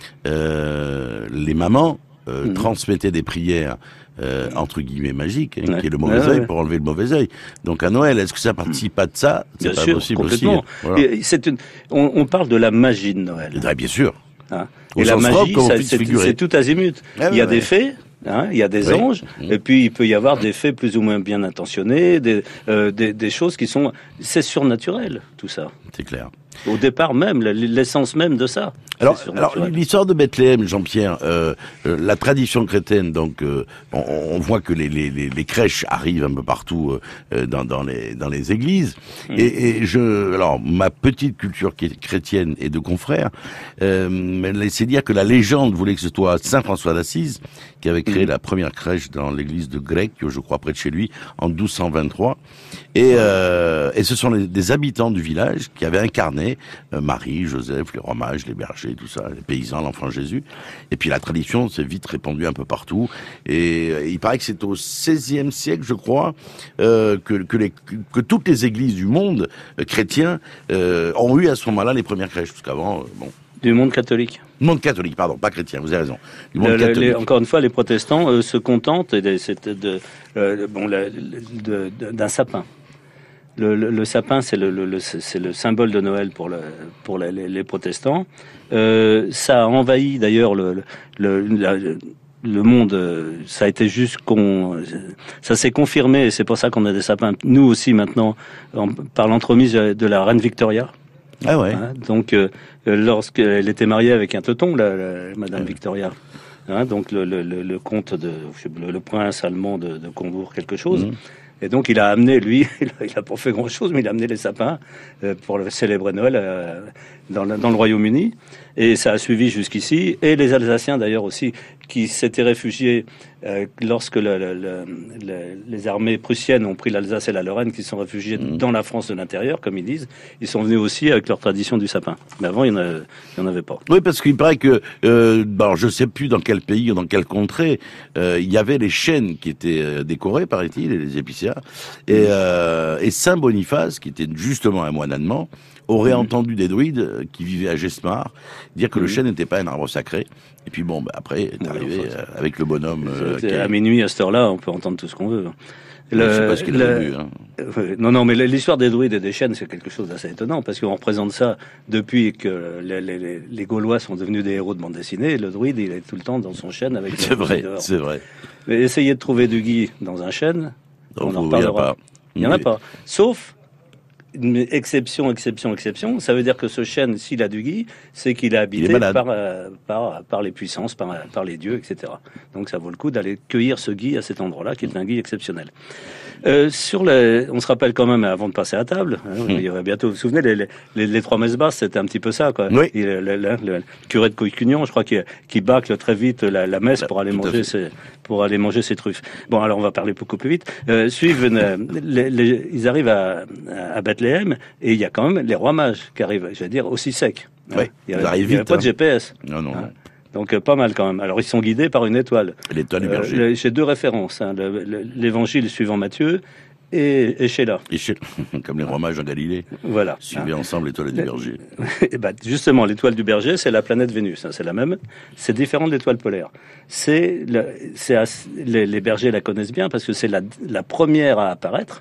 euh, les mamans euh, mmh. transmettaient des prières euh, entre guillemets magiques, hein, ouais. qui est le mauvais ouais, œil ouais. pour enlever le mauvais œil. Donc à Noël, est-ce que ça participe pas de ça? C'est bien pas sûr, possible complètement. aussi. Voilà. Et c'est une, on, on parle de la magie de Noël. Ah, bien sûr. Hein. Et la magie, ça, c'est, c'est tout azimut. Ah, il y a ouais. des fées. Hein, il y a des oui. anges, mmh. et puis il peut y avoir des faits plus ou moins bien intentionnés, des, euh, des, des choses qui sont... C'est surnaturel, tout ça. C'est clair. Au départ même, l'essence même de ça. Alors, alors l'histoire de Bethléem, Jean-Pierre, euh, euh, la tradition chrétienne, donc euh, on, on voit que les, les, les, les crèches arrivent un peu partout euh, dans, dans, les, dans les églises. Mmh. Et, et je, alors ma petite culture chrétienne et de confrères, euh, me laissait dire que la légende voulait que ce soit Saint François d'Assise qui avait créé mmh. la première crèche dans l'église de Grecque, je crois près de chez lui, en douze cent vingt-trois. Et, euh, et ce sont les, des habitants du village qui avaient incarné euh, Marie, Joseph, les rois mages, les bergers, tout ça, les paysans, l'enfant Jésus. Et puis la tradition s'est vite répandue un peu partout. Et euh, il paraît que c'est au seizième siècle, je crois, euh, que, que, les, que toutes les églises du monde euh, chrétien euh, ont eu à ce moment-là les premières crèches. Parce qu'avant, euh, bon... Du monde catholique. Monde catholique, pardon, pas chrétien, vous avez raison. Du monde le, catholique. Les, encore une fois, les protestants euh, se contentent de, de, de, euh, bon, de, de, de, d'un sapin. Le, le, le sapin, c'est le, le, c'est le symbole de Noël pour, le, pour les, les, les protestants. Euh, ça a envahi d'ailleurs le, le, la, le monde. Ça a été juste qu'on, ça s'est confirmé. Et c'est pour ça qu'on a des sapins. Nous aussi maintenant, en, par l'entremise de la reine Victoria. Ah ouais. Hein, donc, euh, lorsqu'elle était mariée avec un teuton, la, la, Madame ouais. Victoria. Hein, donc le, le, le, le comte de le, le prince allemand de, de Combourg, quelque chose. Mmh. Et donc il a amené, lui, il a pas fait grand-chose, mais il a amené les sapins euh, pour le célébrer Noël euh, dans, le, dans le Royaume-Uni. Et ça a suivi jusqu'ici. Et les Alsaciens, d'ailleurs, aussi, qui s'étaient réfugiés euh, lorsque le, le, le, le, les armées prussiennes ont pris l'Alsace et la Lorraine, qui sont réfugiés mmh. dans la France de l'intérieur, comme ils disent. Ils sont venus aussi avec leur tradition du sapin. Mais avant, il n'y en, en avait pas. Oui, parce qu'il paraît que, euh, bon, je ne sais plus dans quel pays ou dans quelle contrée, euh, il y avait les chênes qui étaient décorés, paraît-il, et les épicéas. Et, euh, et Saint Boniface, qui était justement un moine allemand, aurait mmh. entendu des druides qui vivaient à Gesmar dire que mmh. le chêne n'était pas un arbre sacré. Et puis bon, bah après, est arrivé oui, euh, avec le bonhomme. Euh, qui à minuit, à cette heure-là, on peut entendre tout ce qu'on veut. Le, je sais pas ce qu'il le, a vu. Hein. Euh, non, non, mais l'histoire des druides et des chênes, c'est quelque chose d'assez étonnant, parce qu'on représente ça depuis que les, les, les Gaulois sont devenus des héros de bande dessinée. Et le druide, il est tout le temps dans son chêne avec. C'est vrai, c'est vrai. Mais essayez de trouver du gui dans un chêne, donc, on en reparlera. Il n'y en a pas. Sauf. Une exception, exception, exception. Ça veut dire que ce chêne, s'il a du gui, c'est qu'il est habité est par, euh, par, par les puissances, par, par les dieux, et cetera. Donc ça vaut le coup d'aller cueillir ce gui à cet endroit-là, qui est un gui exceptionnel. Euh, sur les, on se rappelle quand même, avant de passer à table, hein, il y aurait bientôt, vous vous souvenez, les, les, les, les trois messes basses, c'était un petit peu ça, quoi. Oui. Et le, le, le, le curé de Couillcugnon, je crois, qui, qui bâcle très vite la, la messe pour aller manger ses, pour aller manger ses truffes. Bon, alors on va parler beaucoup plus vite. Euh, suivent, une, les, les, ils arrivent à, à Bethléem, et il y a quand même les rois mages qui arrivent, je vais dire, aussi secs. Oui, hein. Il n'y avait, avait pas hein. de G P S. Non, non. Hein. Donc euh, pas mal quand même. Alors ils sont guidés par une étoile. L'étoile du berger. Euh, J'ai deux références. Hein, le, le, L'évangile suivant Matthieu et, et Sheila. Et Sheila, comme les rois mages en Galilée. Voilà. Suivaient hein. ensemble l'étoile du berger. Et ben, justement, l'étoile du berger, c'est la planète Vénus. Hein, c'est la même. C'est différent de l'étoile polaire. C'est, le, c'est les, les bergers la connaissent bien parce que c'est la, la première à apparaître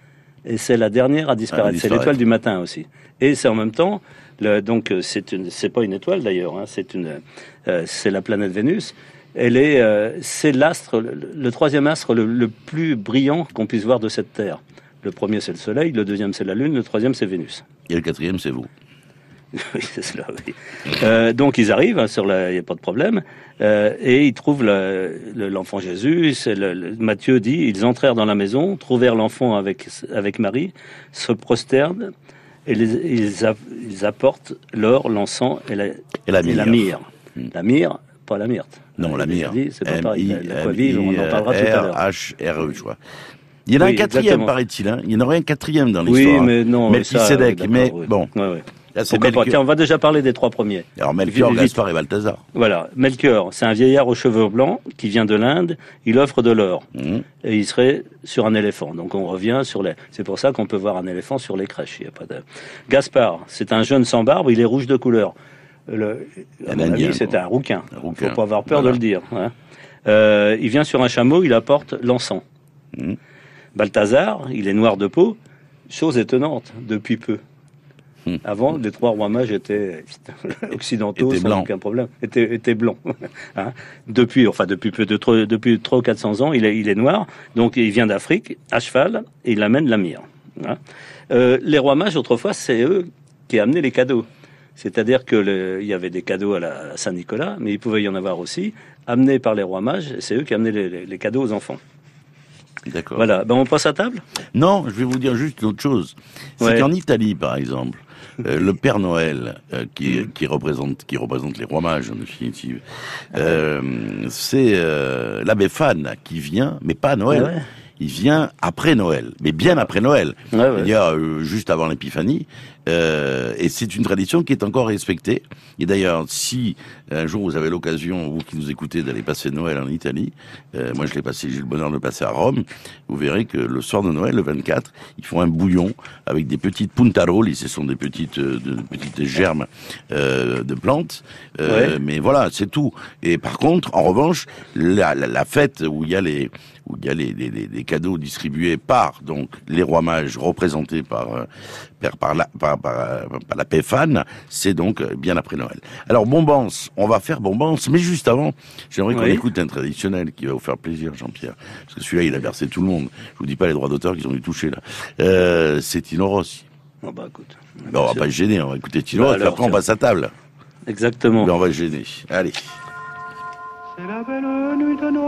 et c'est la dernière à disparaître. À disparaître. C'est l'étoile du matin aussi. Et c'est en même temps. Le, donc c'est une, c'est pas une étoile d'ailleurs, hein, c'est une, euh, c'est la planète Vénus. Elle est, euh, c'est l'astre, le, le troisième astre le, le plus brillant qu'on puisse voir de cette Terre. Le premier c'est le Soleil, le deuxième c'est la Lune, le troisième c'est Vénus. Et le quatrième c'est vous. Oui, c'est cela. Oui. Euh, donc ils arrivent hein, sur la, il y a pas de problème, euh, et ils trouvent le, le, l'enfant Jésus. C'est le, le, Matthieu dit, ils entrèrent dans la maison, trouvèrent l'enfant avec avec Marie, se prosternent. Et les, ils, a, ils apportent l'or, l'encens et la, et la myrrhe. Et la myrrhe. Hmm. La myrrhe, pas la myrte. Non, la myrrhe. C'est pas pareil. L'aquavit, on en parlera tout à l'heure. H R E, je crois. Il y en a oui, un quatrième, exactement. Paraît-il. Hein. Il y en aurait un quatrième dans Oui, l'histoire. mais non. Melchisédek, ça, mais oui. bon. Ouais, ouais. Là, c'est Melchior... Tiens, on va déjà parler des trois premiers. Alors Melchior, Gaspard et Balthazar. Voilà. Melchior, c'est un vieillard aux cheveux blancs qui vient de l'Inde. Il offre de l'or. Mmh. Et il serait sur un éléphant. Donc on revient sur les... C'est pour ça qu'on peut voir un éléphant sur les crèches. Il y a pas de... Gaspard, c'est un jeune sans barbe. Il est rouge de couleur. Le... À mon avis, c'est un rouquin. Il ne faut pas avoir peur voilà. de le dire. Hein. Euh, il vient sur un chameau. Il apporte l'encens. Mmh. Balthazar, il est noir de peau. Chose étonnante, depuis peu. Avant, les trois rois mages étaient occidentaux, était sans blanc. aucun problème, étaient, étaient blancs. Hein depuis, enfin depuis peu de trop, depuis trois ou quatre cents ans, il est, il est noir. Donc il vient d'Afrique à cheval et il amène la myrrhe. Hein euh, les rois mages autrefois, c'est eux qui amenaient les cadeaux. C'est-à-dire que le, il y avait des cadeaux à, la, à Saint-Nicolas, mais il pouvait y en avoir aussi amenés par les rois mages. Et c'est eux qui amenaient les, les, les cadeaux aux enfants. D'accord. Voilà. Ben on passe à table. Non, je vais vous dire juste une autre chose. C'est ouais. qu'en Italie, par exemple. Euh, le Père Noël, euh, qui, qui représente, qui représente les rois mages en définitive, euh, c'est euh, la Befana qui vient, mais pas à Noël. Ouais. Il vient après Noël, mais bien après Noël. Ouais, ouais. Il y a euh, juste avant l'Épiphanie, euh, et c'est une tradition qui est encore respectée. Et d'ailleurs, si un jour vous avez l'occasion, vous qui nous écoutez, d'aller passer Noël en Italie, euh, moi je l'ai passé, j'ai le bonheur de le passer à Rome. Vous verrez que le soir de Noël, le vingt-quatre, ils font un bouillon avec des petites puntaroli, ce sont des petites, euh, de, petites germes euh, de plantes. Euh, ouais. Mais voilà, c'est tout. Et par contre, en revanche, la, la, la fête où il y a les où il y a les, les, les cadeaux distribués par donc les rois mages représentés par euh, par, par la par, par, par la Befana, c'est donc bien après Noël. Alors Bombance, on va faire Bombance, mais juste avant, j'aimerais qu'on oui. écoute un traditionnel qui va vous faire plaisir, Jean-Pierre, parce que celui-là il a bercé tout le monde. Je vous dis pas les droits d'auteur qu'ils ont dû toucher là. Euh, c'est Tino Rossi. Oh bah écoute. Ben, on va pas se gêner, on va écouter Tino Rossi, bah, après on passe à table. Exactement. Ben, on va se gêner. Allez. C'est la belle nuit de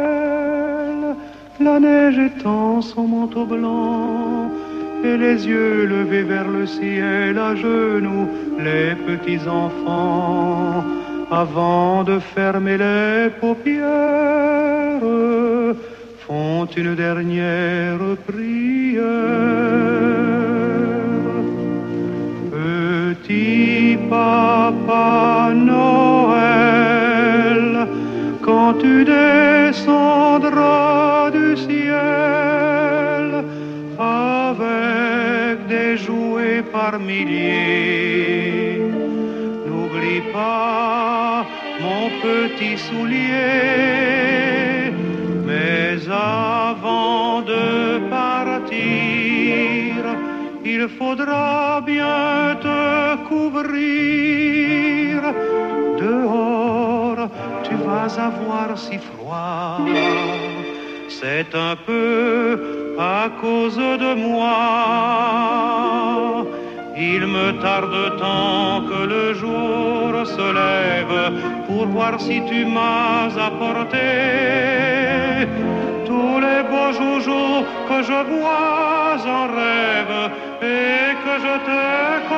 Noël, la neige étend son manteau blanc, et les yeux levés vers le ciel, à genoux, les petits enfants avant de fermer les paupières, font une dernière prière. Petit Papa Noël, quand tu descendras du ciel avec des jouets par milliers, n'oublie pas mon petit soulier. Mais avant de partir, il faudra bien te couvrir. Dehors, tu vas avoir si froid. C'est un peu à cause de moi. Il me tarde tant que le jour se lève pour voir si tu m'as apporté tous les beaux joujoux que je vois en rêve et que je t'ai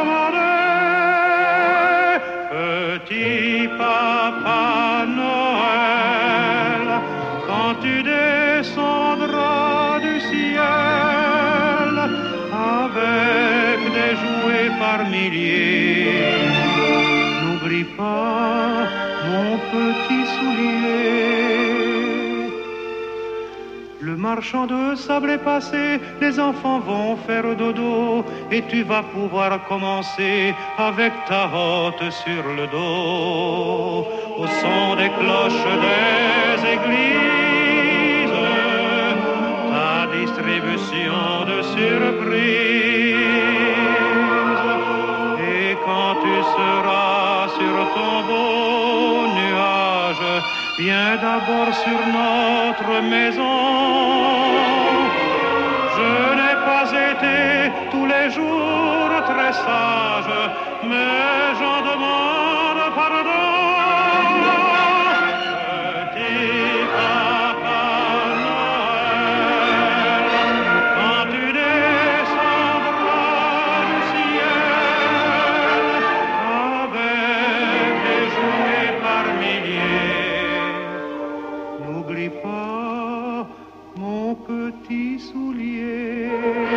commandé. Petit Papa Noël, quand tu descendras du ciel avec des jouets par milliers, n'oublie pas mon petit soulier. Le marchand de sable est passé, les enfants vont faire dodo et tu vas pouvoir commencer avec ta hotte sur le dos. Au son des cloches des églises, ta distribution de surprises. Et quand tu seras sur ton beau nuage, viens d'abord sur notre maison. Je n'ai pas été tous les jours très sage, mais j'en demande pardon. Petit Papa Noël, quand tu descendras du ciel avec des jouets par milliers, n'oublie pas mon petit soulier.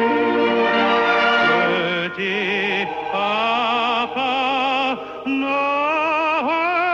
Petit Papa Noël.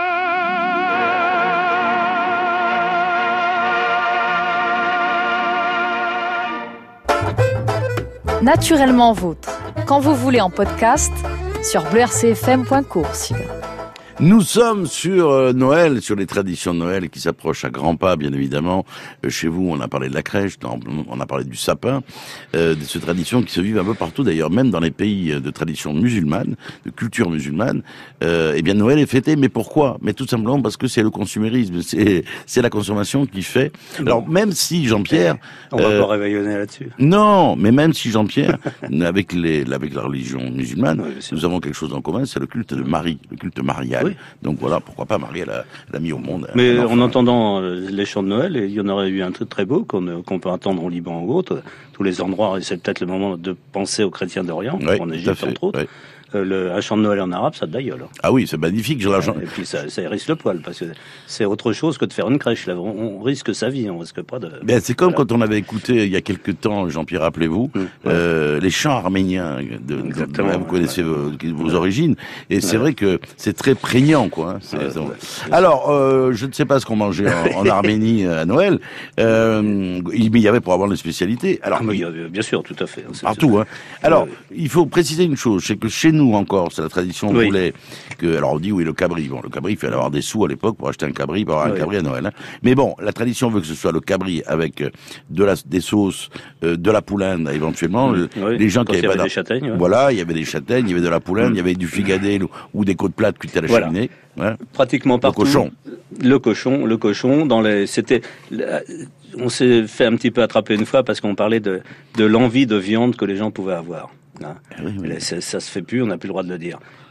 Naturellement vôtre, quand vous voulez en podcast, sur bleu r c f m point coursive. Nous sommes sur euh, Noël, sur les traditions de Noël qui s'approchent à grands pas, bien évidemment. Euh, chez vous, on a parlé de la crèche, on a parlé du sapin, euh, de ces traditions qui se vivent un peu partout, d'ailleurs, même dans les pays de tradition musulmane, de culture musulmane. Euh, eh bien, Noël est fêté, mais pourquoi? Mais tout simplement parce que c'est le consumérisme, c'est c'est la consommation qui fait. Alors, même si Jean-Pierre... On va euh, pas réveillonner là-dessus. Non, mais même si Jean-Pierre, avec les, avec la religion musulmane, Oui, nous avons quelque chose en commun, c'est le culte de Marie, le culte marial. Oui. Donc voilà, pourquoi pas Marie, elle a, elle a mis au monde. Mais en entendant les chants de Noël, il y en aurait eu un truc très beau qu'on, qu'on peut entendre au Liban ou autre, tous les endroits, et c'est peut-être le moment de penser aux chrétiens d'Orient, oui, en Égypte entre autres. Oui. Euh, le, un chant de Noël en arabe, ça te d'ailleurs. Ah oui, c'est magnifique. Je et puis ça, ça hérisse le poil, parce que c'est autre chose que de faire une crèche. Là, on, on risque sa vie, on risque pas de... Ben, c'est comme voilà. Quand on avait écouté il y a quelque temps, Jean-Pierre, rappelez-vous, mmh, ouais. euh, les chants arméniens, de, de, de, vous connaissez ouais. vos, vos origines, et c'est ouais. vrai que c'est très prégnant, quoi. Hein, c'est, ouais, ouais. Alors, euh, je ne sais pas ce qu'on mangeait en, en Arménie à Noël, euh, il y avait probablement des spécialités. Alors, ah, mais, bien sûr, tout à fait. C'est, partout. C'est... Hein. Alors, ouais. il faut préciser une chose, c'est que chez nous encore, c'est la tradition oui. voulait que, alors on dit oui le cabri, bon le cabri il fallait avoir des sous à l'époque pour acheter un cabri, pour avoir oui. un cabri à Noël. Hein. Mais bon, la tradition veut que ce soit le cabri avec de la des sauces, euh, de la poulinde éventuellement. Oui. Les gens Quand qui avaient avait pas des châtaignes, ouais. voilà, il y avait des châtaignes, il y avait de la poulinde, il y avait du figadé ou des côtes plates cuites à la voilà. cheminée. Hein. Pratiquement partout. Le cochon. Le cochon, le cochon dans les, c'était. On s'est fait un petit peu attraper une fois parce qu'on parlait de de l'envie de viande que les gens pouvaient avoir. Hein. Oui, oui. Ça, ça se fait plus, on n'a plus le droit de le dire.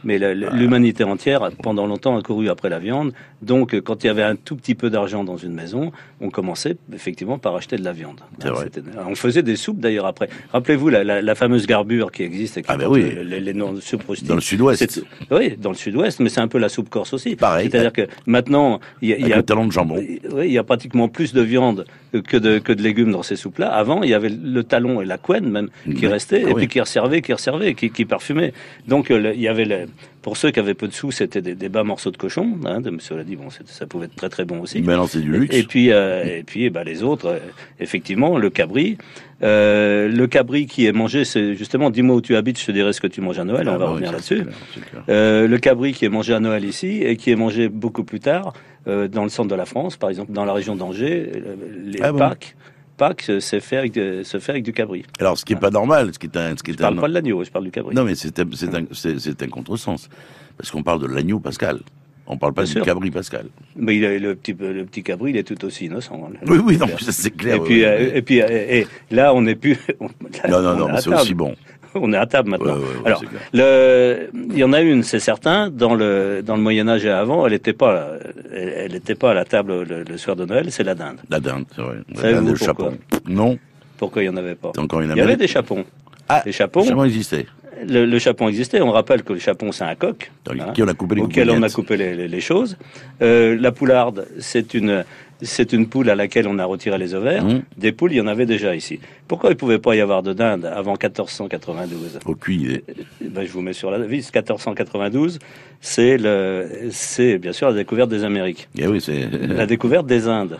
Mais la, la, l'humanité entière, pendant longtemps, a couru après la viande. Donc, quand il y avait un tout petit peu d'argent dans une maison, on commençait effectivement par acheter de la viande. C'est vrai. On faisait des soupes d'ailleurs après. Rappelez-vous la, la, la fameuse garbure qui existe. Et qui ah ben oui. Les, les noms de soupe rustique. Dans le sud-ouest. C'est, oui, dans le sud-ouest, mais c'est un peu la soupe corse aussi. Pareil. C'est-à-dire que maintenant, il y a, Avec y a le talon de jambon. Oui, il y a pratiquement plus de viande que de que de légumes dans ces soupes-là. Avant, il y avait le talon et la couenne même qui oui. restaient ah et oui. puis qui resservaient, qui resservaient, qui, qui parfumaient. Donc le, il y avait le, pour ceux qui avaient peu de sous, c'était des, des bas morceaux de cochon. Hein, de, cela dit, bon, ça pouvait être très très bon aussi. Mais non, c'est du luxe. Et, et puis euh, et puis bah, les autres, euh, effectivement, le cabri. Euh, le cabri qui est mangé, c'est justement, dis-moi où tu habites, je te dirai ce que tu manges à Noël, ah on va bah revenir oui, là-dessus. C'est clair, c'est clair. Euh, le cabri qui est mangé à Noël ici et qui est mangé beaucoup plus tard euh, dans le centre de la France, par exemple dans la région d'Angers, les ah bon. Pâques. Pâques, c'est fait avec, de, se fait avec du cabri. Alors, ce qui est pas normal, ce qui est un, ce qui est Je parle un... pas de l'agneau, je parle du cabri. Non, mais c'est un, c'est un, c'est, c'est un contresens. Parce qu'on parle de l'agneau pascal. On parle pas Bien du sûr. cabri pascal. Mais il a, le petit, le petit cabri, il est tout aussi innocent. Hein. Oui, oui, non, ça, c'est clair. Et puis, oui, euh, oui. et puis, euh, et là, on n'est plus. On, là, Non, non, on non, est mais à c'est table. aussi bon. On est à table maintenant. Ouais, ouais, ouais, Alors, c'est clair. le, il y en a une, c'est certain. Dans le dans le Moyen Âge et avant, elle n'était pas, elle, elle était pas à la table le, le soir de Noël. C'est la dinde. La dinde, c'est vrai. La Savez-vous dinde, le pourquoi chapon. Non. Pourquoi il y en avait pas? C'est encore une Il y avait Amérique. des chapons. Ah, Les chapons. Chapon existait. Le, le chapon existait. On rappelle que le chapon, c'est un coq. Dans hein, qui on a coupé les auquel on a coupignettes. coupé les, les, les choses. Euh, la poularde, c'est une, c'est une poule à laquelle on a retiré les ovaires. Mmh. Des poules, il y en avait déjà ici. Pourquoi il ne pouvait pas y avoir de dinde avant quatorze cent quatre-vingt-douze? Aucune idée. Ben, je vous mets sur la vis. quatorze cent quatre-vingt-douze, c'est le, c'est bien sûr la découverte des Amériques. Eh oui, c'est. La découverte des Indes.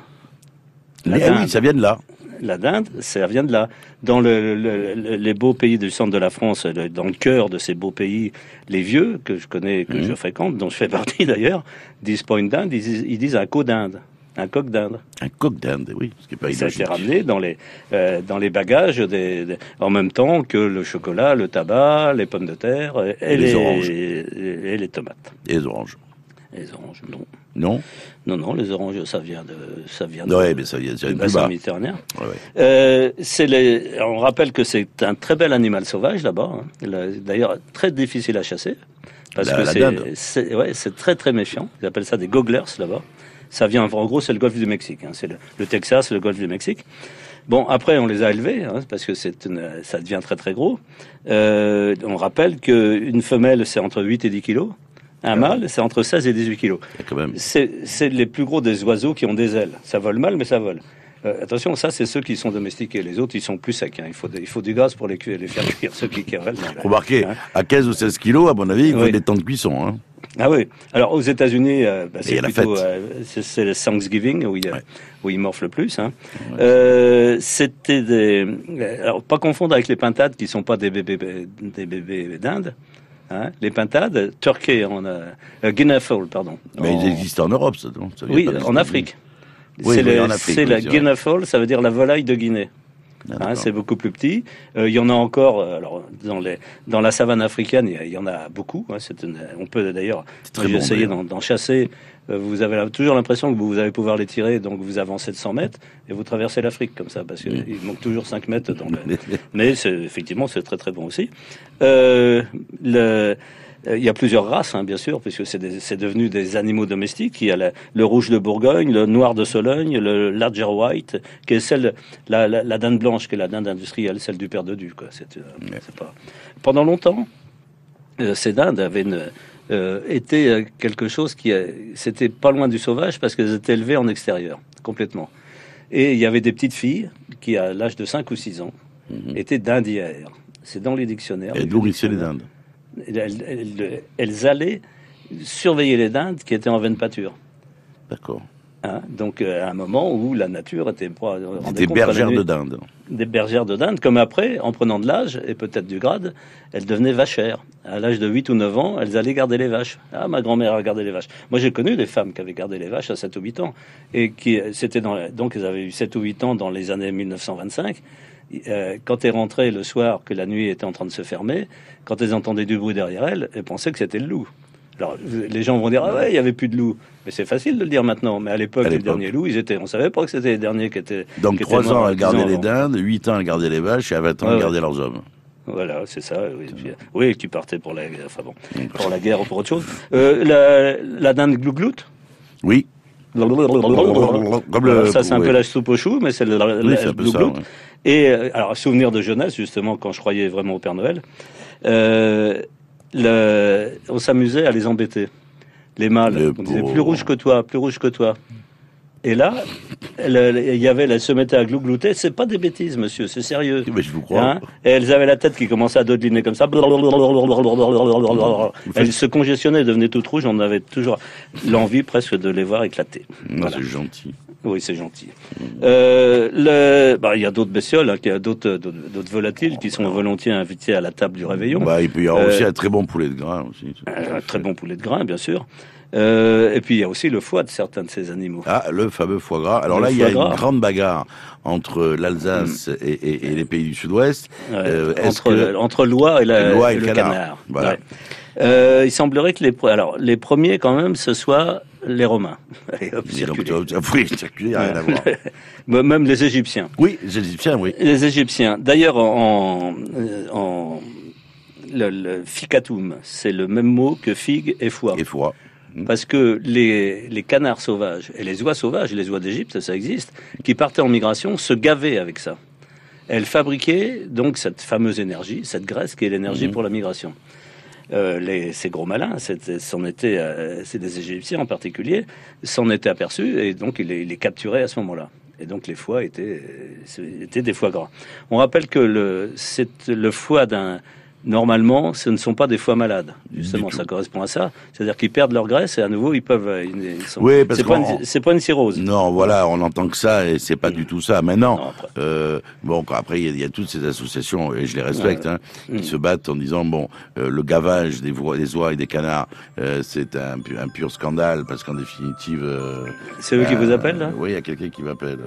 La Eh dinde. oui, ça vient de là. La dinde, ça vient de là. Dans le, le, le, les beaux pays du centre de la France, le, dans le cœur de ces beaux pays, les vieux que je connais, que Mmh. je fréquente, dont je fais partie d'ailleurs, disent pas une dinde, ils disent, ils disent un coq d'Inde, un coq d'Inde. Un coq d'Inde, oui, ce qui est pas Ça a été illogique. ramené dans les euh, dans les bagages des, des- en même temps que le chocolat, le tabac, les pommes de terre et, Et les les oranges. et, et les tomates. Et les oranges. Les oranges, non, Non. non, non, les oranges, ça vient de ça vient de, Ouais, mais ça vient, ça du vient plus bassin bas. méditerranéen. Ouais, ouais. Euh, c'est les, on rappelle que c'est un très bel animal sauvage là-bas. Hein. Le- D'ailleurs, très difficile à chasser parce La- que la c'est, dinde. c'est, ouais, c'est très très méfiant. Ils appellent ça des gogglers là-bas. Ça vient, en gros, c'est le golfe du Mexique. Hein. C'est le, le Texas, le golfe du Mexique. Bon, après, on les a élevés hein, parce que c'est une, ça devient très très gros. Euh, on rappelle qu'une femelle, c'est entre huit et dix kilos. Un mâle, c'est entre seize et dix-huit kilos. Il y a quand même. C'est, c'est les plus gros des oiseaux qui ont des ailes. Ça vole mal, mais ça vole. Euh, attention, ça, c'est ceux qui sont domestiqués. Les autres, ils sont plus secs. Hein. Il faut, de- il faut du gaz pour les, cuire, les faire cuire, ceux qui qui volent. Remarquez, Hein. à quinze ou seize kilos, à mon avis, il faut Oui. des temps de cuisson. Hein. Ah oui. Alors, aux États-Unis, euh, bah, il y c'est a la plutôt fête. euh, c'est, c'est le Thanksgiving où il, Ouais. où il morfle le plus. Hein. Euh, c'était des. Alors, pas confondre avec les pintades qui sont pas des bébés, des bébés d'Inde. Hein. Les pintades, turkey, on a euh, guinea fowl, pardon. Mais En- ils existent en Europe, ça, non ça vient Oui, pas des en États-Unis. Afrique. Oui, c'est oui, le- en Afrique, c'est oui, la c'est vrai. guinea fowl, ça veut dire la volaille de Guinée. Ah, Hein, d'accord. c'est beaucoup plus petit. Euh, Il y en a encore. euh, Alors dans les dans la savane africaine, il y, a- il y en a beaucoup. Hein, c'est une, on peut d'ailleurs. très Moi, j'ai bon, essayé d'ailleurs. d'en, d'en chasser. Euh, vous avez la- toujours l'impression que vous, vous allez pouvoir les tirer, donc vous avancez de cent mètres et vous traversez l'Afrique comme ça, parce qu'il Mm. manque toujours cinq mètres dans le. Mais c'est, effectivement, c'est très très bon aussi. Euh, le, euh, il y a plusieurs races, hein, bien sûr, puisque c'est, des- c'est devenu des animaux domestiques. Il y a la- le rouge de Bourgogne, le noir de Sologne, le Larger White, qui est celle, la, la, la dinde blanche, qui est la dinde industrielle, celle du père de Du. Quoi. C'est, euh, Ouais. c'est pas... Pendant longtemps, euh, ces dindes avaient une, euh, été euh, quelque chose qui, euh, c'était pas loin du sauvage parce qu'elles étaient élevées en extérieur, complètement. Et il y avait des petites filles qui, à l'âge de cinq ou six ans, Mhm. étaient dindières. C'est dans les dictionnaires. Et nourrissaient les dindes. Elles, elles- elles allaient surveiller les dindes qui étaient en veine pâture. D'accord. Hein, donc, euh, à un moment où la nature était pas. rendait Des compte à la bergères nuit. de dinde. Des bergères de dinde, comme après, en prenant de l'âge et peut-être du grade, elles devenaient vachères. À l'âge de huit ou neuf ans, elles allaient garder les vaches. Ah, ma grand-mère a gardé les vaches. Moi, j'ai connu des femmes qui avaient gardé les vaches à sept ou huit ans. Et qui, c'était dans, la- donc, elles avaient eu sept ou huit ans dans les années mille neuf cent vingt-cinq. Euh, quand elles rentraient le soir, que la nuit était en train de se fermer, quand elles entendaient du bruit derrière elles, elles pensaient que c'était le loup. Alors, les gens vont dire, ah ouais, il y avait plus de loups. Mais c'est facile de le dire maintenant. Mais à l'époque, À les l'époque. derniers loups, ils étaient, on savait pas que c'était les derniers qui étaient. Donc qui étaient trois morts ans, elles dix ans gardaient les avant. dindes, huit ans, elles gardaient les vaches, et à vingt ans, Ouais, elles ouais. gardaient leurs hommes. Voilà, c'est ça. Oui, puis, oui, tu partais pour la, enfin bon, pour la guerre ou pour autre chose. Euh, la, la dinde glougloute. Oui. Comme le, ça, c'est un oui. peu la soupe aux choux, mais c'est le, oui, la, c'est la glougloute. Ouais. Et alors, souvenir de jeunesse, justement, quand je croyais vraiment au Père Noël, euh, le, on s'amusait à les embêter. Les mâles, le on disait plus rouge que toi, plus rouge que toi. Et là, il y avait, elles se mettaient à glouglouter. C'est pas des bêtises, monsieur, c'est sérieux. Mais je vous crois. Hein, et elles avaient la tête qui commençait à dodeliner comme ça. Elles se congestionnaient, devenaient toutes rouges. On avait toujours l'envie presque de les voir éclater. Non, voilà. C'est gentil. Oui, c'est gentil. Mmh. Euh, le, bah, il y a d'autres bestioles, hein, il y a d'autres, d'autres, d'autres volatiles qui sont volontiers invités à la table du réveillon. Bah, il peut y avoir euh, aussi un très bon poulet de grain aussi. Un très bon poulet de grain, bien sûr. Euh, et puis il y a aussi le foie de certains de ces animaux. Ah, le fameux foie gras. Alors le là, il y a gras. Une grande bagarre entre l'Alsace mmh. et, et, et les pays du Sud-Ouest. Ouais, euh, entre, que... entre l'oie et, la, l'oie et, et le canard. canard. Voilà. Ouais. Euh, il semblerait que les, alors, les premiers, quand même, ce soient les Romains. Allez, hop, circuler. Oui, circuler, rien à voir. Même les Égyptiens. Oui, les Égyptiens, oui. Les Égyptiens. D'ailleurs, en, en le, le ficatum, c'est le même mot que figue et foie. Et foie. Parce que les, les canards sauvages et les oies sauvages, les oies d'Égypte, ça existe, qui partaient en migration, se gavaient avec ça. Elles fabriquaient donc cette fameuse énergie, cette graisse qui est l'énergie mmh. pour la migration. Euh, les, ces gros malins, c'est, c'en était, euh, c'est des Égyptiens en particulier, s'en étaient aperçus et donc ils les, ils les capturaient à ce moment-là. Et donc les foies étaient, étaient des foies gras. On rappelle que le, c'est le foie d'un... Normalement, ce ne sont pas des foies malades. Justement, ça correspond à ça. C'est-à-dire qu'ils perdent leur graisse et à nouveau, ils peuvent... Ils sont... Oui, parce c'est, que pas une, c'est pas une cirrhose. Non, voilà, on entend que ça et c'est pas mmh. du tout ça. Maintenant, non, après. Euh, bon, après, il y, y a toutes ces associations, et je les respecte, ouais. hein, mmh. qui se battent en disant, bon, euh, le gavage des, vo- des oies et des canards, euh, c'est un, un pur scandale, parce qu'en définitive... Euh, c'est eux euh, qui vous appellent, là ? Oui, il y a quelqu'un qui m'appelle.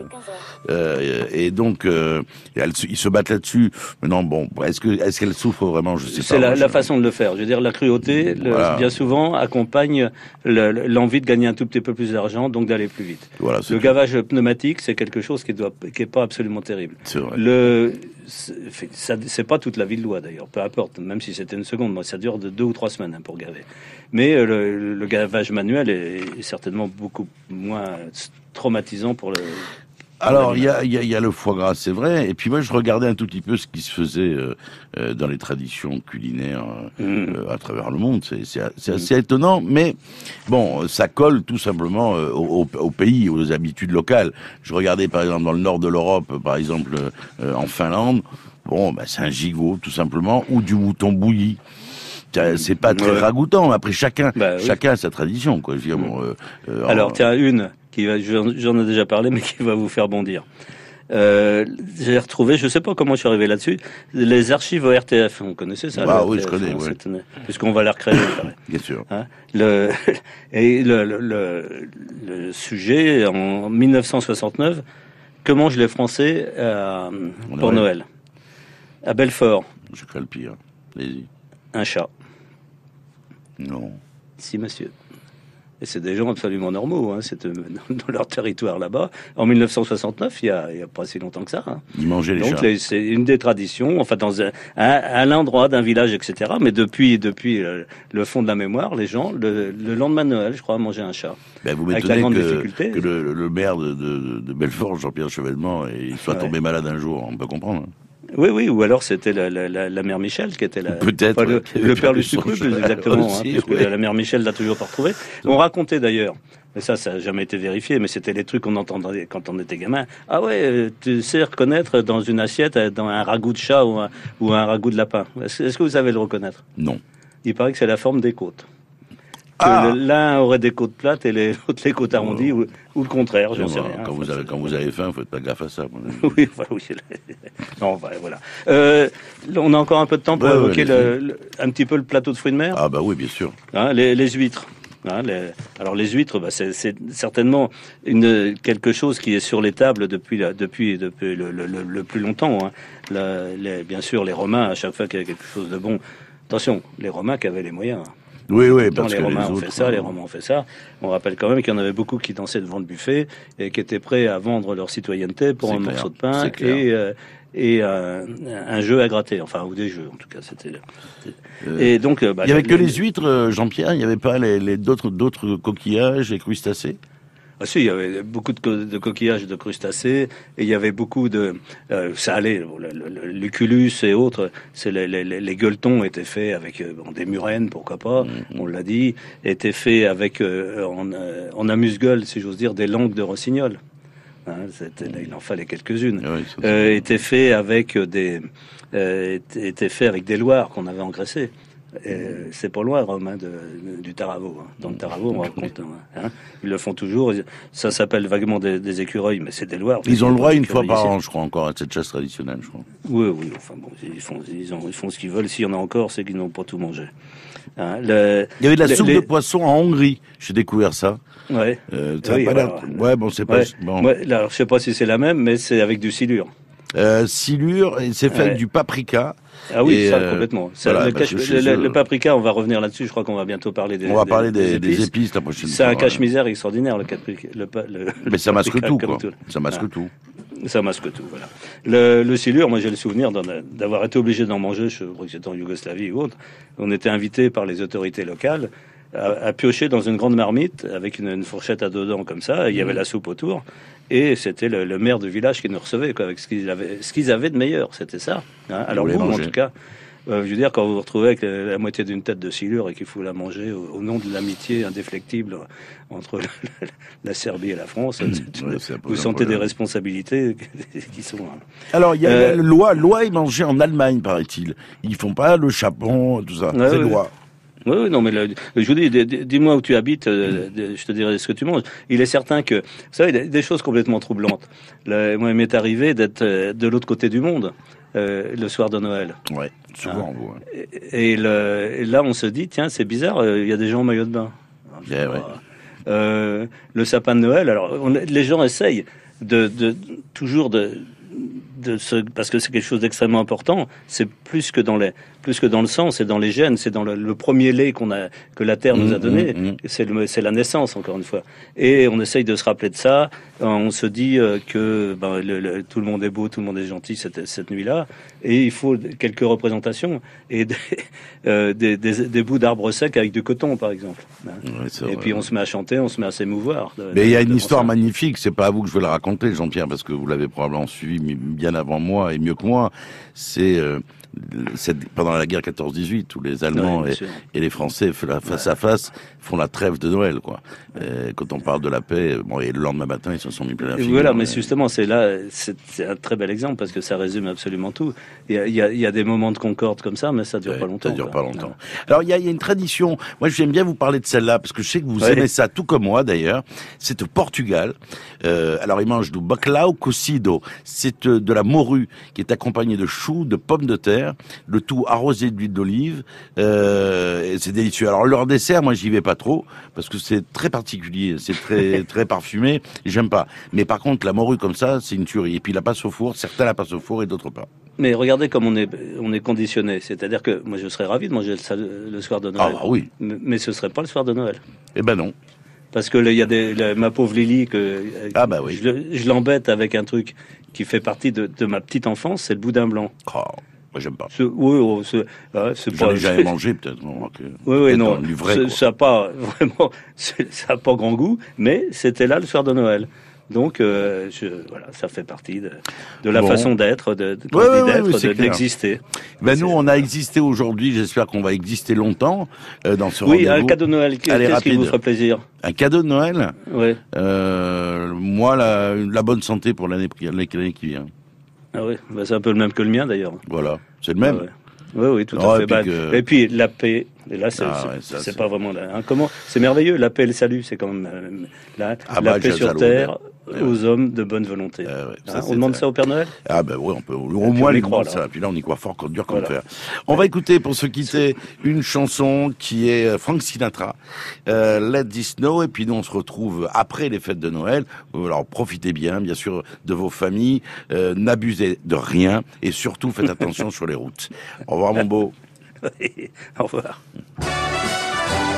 Euh, et donc, euh, elles, ils se battent là-dessus. Maintenant, bon, est-ce que est-ce qu'elles souffrent vraiment ? Je sais c'est pas. La, je... la façon de le faire. Je veux dire, la cruauté, le, voilà. bien souvent, accompagne le, l'envie de gagner un tout petit peu plus d'argent, donc d'aller plus vite. Voilà, le gavage pneumatique, c'est quelque chose qui doit, qui est pas absolument terrible. C'est vrai. Le, c'est, ça, c'est pas toute la vie de loi d'ailleurs, peu importe, même si c'était une seconde, moi, ça dure de deux ou trois semaines hein, pour gaver. Mais euh, le, le gavage manuel est, est certainement beaucoup moins traumatisant pour le... Alors, il y a, y, a, y a le foie gras, c'est vrai. Et puis moi, je regardais un tout petit peu ce qui se faisait euh, euh, dans les traditions culinaires euh, mmh. euh, à travers le monde. C'est, c'est, c'est assez mmh. étonnant, mais bon, ça colle tout simplement euh, au, au pays, aux habitudes locales. Je regardais par exemple dans le nord de l'Europe, par exemple euh, en Finlande. Bon, bah, c'est un gigot tout simplement, ou du mouton bouilli. C'est pas très ouais. ragoûtant. Après, chacun, bah, oui. chacun a sa tradition, quoi. Je veux dire, bon, euh, euh, Alors, en... tiens, une qui va, j'en ai déjà parlé, mais qui va vous faire bondir. Euh, j'ai retrouvé, je sais pas comment je suis arrivé là-dessus, les archives O R T F. Vous connaissez ça? Ah oui, R T F, je connais, oui. Ouais. Puisqu'on va les recréer. Bien sûr. Hein le, et le, le, le, le sujet, en dix-neuf cent soixante-neuf, que mangent les Français euh, pour Noël? À Belfort. Je ferai le pire. Allez-y. Un chat. Non. Si, monsieur. Et c'est des gens absolument normaux, hein, c'est dans leur territoire là-bas. En dix-neuf cent soixante-neuf, il y a, il y a pas si longtemps que ça. Hein. Ils mangeaient les Donc, chats. Les, c'est une des traditions, enfin dans un, un, à l'endroit d'un village, et cetera. Mais depuis, depuis le, le fond de la mémoire, les gens, le, le lendemain de Noël, je crois, mangeaient un chat. Ben vous m'étonnez que, que le, le maire de, de, de Belfort, Jean-Pierre Chevènement, il soit ouais. tombé malade un jour. On peut comprendre. Hein. Oui, oui, ou alors c'était la, la, la, la mère Michel qui était la... Peut-être. Enfin, le, le, le père Lustucru, plus exactement, aussi, hein, puisque ouais. la mère Michel l'a toujours pas retrouvé. On racontait d'ailleurs, mais ça, ça n'a jamais été vérifié, mais c'était les trucs qu'on entendait quand on était gamin. Ah ouais, tu sais reconnaître dans une assiette, dans un ragoût de chat ou un, ou un ragoût de lapin. Est-ce, est-ce que vous savez le reconnaître? Non. Il paraît que c'est la forme des côtes. Que ah. le, l'un aurait des côtes plates et les autres les côtes arrondies, oh. ou, ou le contraire, j'en sais rien. Quand vous avez, quand vous avez faim, faites pas gaffe à ça. oui, voilà, oui. Non, voilà. Euh, on a encore un peu de temps pour ouais, évoquer ouais, le, le, un petit peu le plateau de fruits de mer. Ah bah oui, bien sûr. Hein, les, les huîtres. Hein, les, alors les huîtres, bah, c'est, c'est certainement une, quelque chose qui est sur les tables depuis, la, depuis, depuis le, le, le, le plus longtemps. Hein. La, les, bien sûr, les Romains, à chaque fois qu'il y a quelque chose de bon. Attention, les Romains qui avaient les moyens. Oui, oui, Tant parce les que Romains les ont autres, fait ça, hein. les Romains ont fait ça. On rappelle quand même qu'il y en avait beaucoup qui dansaient devant le buffet et qui étaient prêts à vendre leur citoyenneté pour C'est un clair, morceau de pain c'est clair. et euh, et un, un jeu à gratter, enfin ou des jeux en tout cas. C'était. c'était... Euh, Et donc, euh, bah, Il n'y avait les- que les huîtres, euh, Jean-Pierre. Il n'y avait pas les, les d'autres d'autres coquillages et crustacés. Ah si, il y avait beaucoup de, co- de coquillages, de crustacés, et il y avait beaucoup de... Euh, ça allait, le, le, le lucullus et autres, c'est les, les, les gueuletons étaient faits avec euh, bon, des murènes, pourquoi pas, Mm-hmm. on l'a dit, étaient faits avec, euh, en, euh, en amuse-gueule, si j'ose dire, des langues de rossignol. Hein, c'était, il en fallait quelques-unes. Oui, ça, c'est Euh, bon. étaient faits avec des... Euh, étaient, étaient faits avec des loirs qu'on avait engraissés. Euh, c'est pas loin, Rome, hein, de, de- du Taravo. Hein. Dans le Taravo, on raconte. Hein, hein. Ils le font toujours. Ça s'appelle vaguement des, des écureuils, mais c'est des loirs. Ils ont le droit une fois Écureuils par ici. an, je crois, encore à cette chasse traditionnelle, je crois. Oui, oui. Enfin bon, ils font, ils, ont, ils font ce qu'ils veulent. S'il y en a encore, c'est qu'ils n'ont pas tout mangé. Hein, le, Il y avait de la les- soupe les- de poisson en Hongrie. J'ai découvert ça. Ouais. Euh, ça a Oui, pas l'air- alors, Ouais, bon, c'est pas Ouais. bon. Ouais, là, alors, je sais pas si c'est la même, mais c'est avec du silure. Euh, silure, et c'est fait Ouais. avec du paprika. Ah oui, Et, ça euh, complètement. Ça, voilà, le, parce cache- que chez le- eux- le paprika, on va revenir là-dessus. Je crois qu'on va bientôt parler des. On va des- parler des, des des épices. épices la prochaine C'est fois. un ouais. cache-misère extraordinaire, le caprica. Le, pa- le, Mais ça masque paprika, tout, comme quoi. Ça masque Ah. tout. Ça masque tout, voilà. Le, le silure, moi j'ai le souvenir d'en- d'avoir été obligé d'en manger, je crois que c'était en Yougoslavie ou autre. On était invité par les autorités locales à, à piocher dans une grande marmite avec une, une fourchette à deux dents comme ça. Il y avait la soupe autour. Et c'était le, le maire du village qui nous recevait, quoi, avec ce qu'ils avaient, ce qu'ils avaient de meilleur, c'était ça. Hein. Alors voulez vous, en manger. tout cas, euh, je veux dire, quand vous vous retrouvez avec la, la moitié d'une tête de silure et qu'il faut la manger au, au nom de l'amitié indéflectible entre la, la Serbie et la France, c'est une- Ouais, ça pose vous un sentez des problème. responsabilités qui sont... hein. Alors, il y a Euh, la loi, loi est mangée en Allemagne, paraît-il. Ils font pas le chapon, tout ça. Ouais, c'est ouais. loi. Oui, oui, non, mais le- je vous dis, d- d- dis-moi où tu habites, euh, d- je te dirai ce que tu manges. Il est certain que, vous savez, des, des choses complètement troublantes. Le- moi, il m'est arrivé d'être euh, de l'autre côté du monde euh, le soir de Noël. Ouais, souvent, vous. hein. Et, et le- et là, on se dit, tiens, c'est bizarre, euh, il y a des gens en maillot de bain. Alors, je Eh dis, ouais. ah, euh, le sapin de Noël, alors on- les gens essayent de, de toujours de, de se, parce que c'est quelque chose d'extrêmement important. C'est plus que dans les, plus que dans le sang, c'est dans les gènes, c'est dans le, le premier lait qu'on a, que la terre nous a Mmh, donné. mmh, mmh. C'est le, c'est la naissance, encore une fois. Et on essaye de se rappeler de ça. On se dit euh, que ben, le, le- tout le monde est beau, tout le monde est gentil cette, cette nuit-là. Et il faut quelques représentations et des, euh, des, des, des bouts d'arbres secs avec du coton, par exemple. Hein. Ouais, c'est Et vrai. puis on se met à chanter, on se met à s'émouvoir. de- Mais il y a de- une devant histoire ça. magnifique, c'est pas à vous que je vais la raconter, Jean-Pierre, parce que vous l'avez probablement suivi mi- bien avant moi et mieux que moi. C'est euh, cette- pendant la guerre quatorze dix-huit, où les Allemands Ouais, bien et, sûr. et les Français, f- la- face à face, font la trêve de Noël, quoi. Euh, quand on parle de la paix, bon, et le lendemain matin, ils se sont mis plein la Et figure. voilà, mais mais- justement, c'est là, c'est c'est un très bel exemple parce que ça résume absolument tout. Il y a, il y a, il y a des moments de concorde comme ça, mais ça dure Ouais, pas longtemps. Ça dure quoi. pas longtemps. Alors, il y a, il y a une tradition. Moi, j'aime bien vous parler de celle-là, parce que je sais que vous Ouais. aimez ça, tout comme moi, d'ailleurs. C'est au Portugal. Euh, alors, ils mangent du bacalhau cocido. C'est euh, de la morue qui est accompagnée de choux, de pommes de terre, le tout arrosé d'huile d'olive. Euh, et c'est délicieux. Alors, leur dessert, moi, j'y vais pas trop, parce que c'est très particulier. C'est très, très parfumé. Et j'aime pas. Mais par contre, la morue comme ça, c'est une tuerie. Et puis, la passe au four. Certains la passent au four et d'autres pas. Mais regardez comme on est, on est conditionné. C'est-à-dire que moi, je serais ravi de manger le, sal- le soir de Ah, Noël. bah oui. Mais, mais ce serait pas le soir de Noël. Eh ben non. Parce que là, il y a des, la- ma pauvre Lily, que euh, Ah, bah oui. je, le- je l'embête avec un truc qui fait partie de, de ma petite enfance, c'est le boudin blanc. Oh, moi, j'aime pas. Ce, oui, oh, ce- ah, c'est J'en pas. ai jamais mangé, peut-être. on remarque. Oui, oui, Peut-être non. dans Du vrai, Ce- quoi. ça n'a pas vraiment, c'est- ça a pas grand goût, mais c'était là le soir de Noël. Donc, euh, je, voilà, ça fait partie de, de la Bon. façon d'être, de, de, Ouais, ouais, d'être, ouais, c'est de- clair. d'exister. Ben C'est- nous, on a existé aujourd'hui. J'espère qu'on va exister longtemps euh, dans ce Oui, un rendez-vous. cadeau de Noël. Qu'est- Allez, Qu'est-ce qui rapide. vous ferait plaisir? Un cadeau de Noël. Ouais. Euh, moi, la, la bonne santé pour l'année l'année qui vient. Ah oui, bah, c'est un peu le même que le mien d'ailleurs. Voilà, c'est le même. Ah ouais. Oui, oui, tout Oh, à et fait. puis Bah, que- Et puis la paix. Et là, c'est Ah c'est- ouais, ça, c'est c'est- pas vraiment la, hein, comment. C'est merveilleux. La paix et le salut, c'est quand même euh, la, Ah la bah, paix sur Jazalo, terre ouais. aux hommes de bonne volonté. Ah ouais, ça, Hein, c'est on demande vrai. ça au Père Noël. Ah ben oui, on peut au puis moins on y lui croit, demander là. ça. Puis là, on y croit fort, dur comme Voilà. fer. On va écouter pour se quitter une chanson qui est euh, Frank Sinatra, euh, Let This Snow. Et puis nous, on se retrouve après les fêtes de Noël. Alors profitez bien, bien sûr, de vos familles. Euh, n'abusez de rien et surtout faites attention sur les routes. Au revoir, mon beau. Au revoir.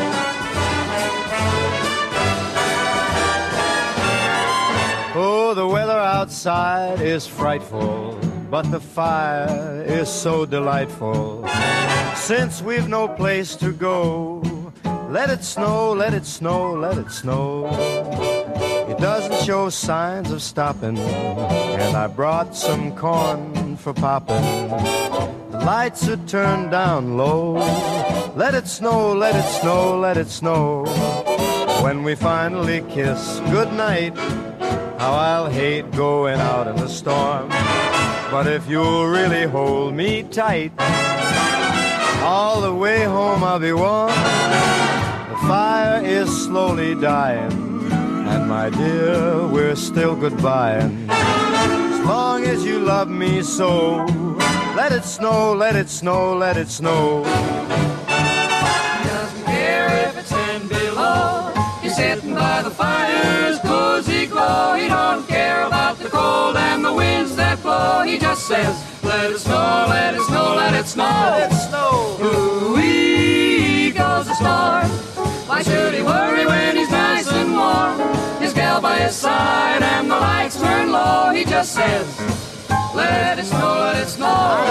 outside is frightful, but the fire is so delightful. Since we've no place to go, let it snow, let it snow, let it snow. It doesn't show signs of stopping, and I brought some corn for popping. The lights are turned down low. Let it snow, let it snow, let it snow. When we finally kiss goodnight, how I'll hate going out in the storm. But if you'll really hold me tight, all the way home I'll be warm. The fire is slowly dying, and my dear, we're still goodbying. As long as you love me so, let it snow, let it snow, let it snow. He doesn't care if it's ten below. He's sitting by the fire's cozy glow. He don't care about the cold and the winds that blow. He just says, let it snow, let it snow, let it snow. Let it snow. Ooh-wee goes the storm. Why should he worry when he's nice and warm? His gal by his side and the lights turn low. He just says, let it snow, let it snow.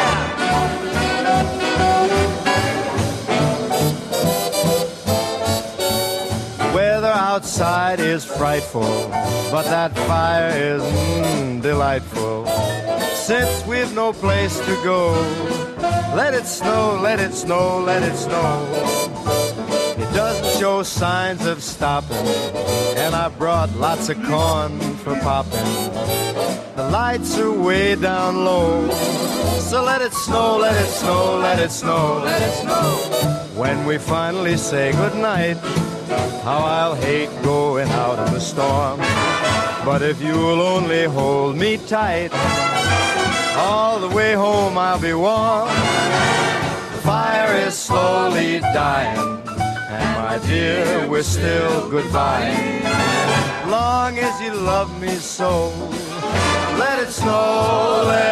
The weather outside is frightful, but that fire is mm, delightful. Since we've no place to go, let it snow, let it snow, let it snow. It doesn't show signs of stopping, and I brought lots of corn for popping. The lights are way down low, so let it snow, let it snow, let it snow, let it snow. When we finally say goodnight, how I'll hate going out in the storm. But if you'll only hold me tight, all the way home I'll be warm. The fire is slowly dying, and my dear, we're still goodbye. Long as you love me so, let it snow, let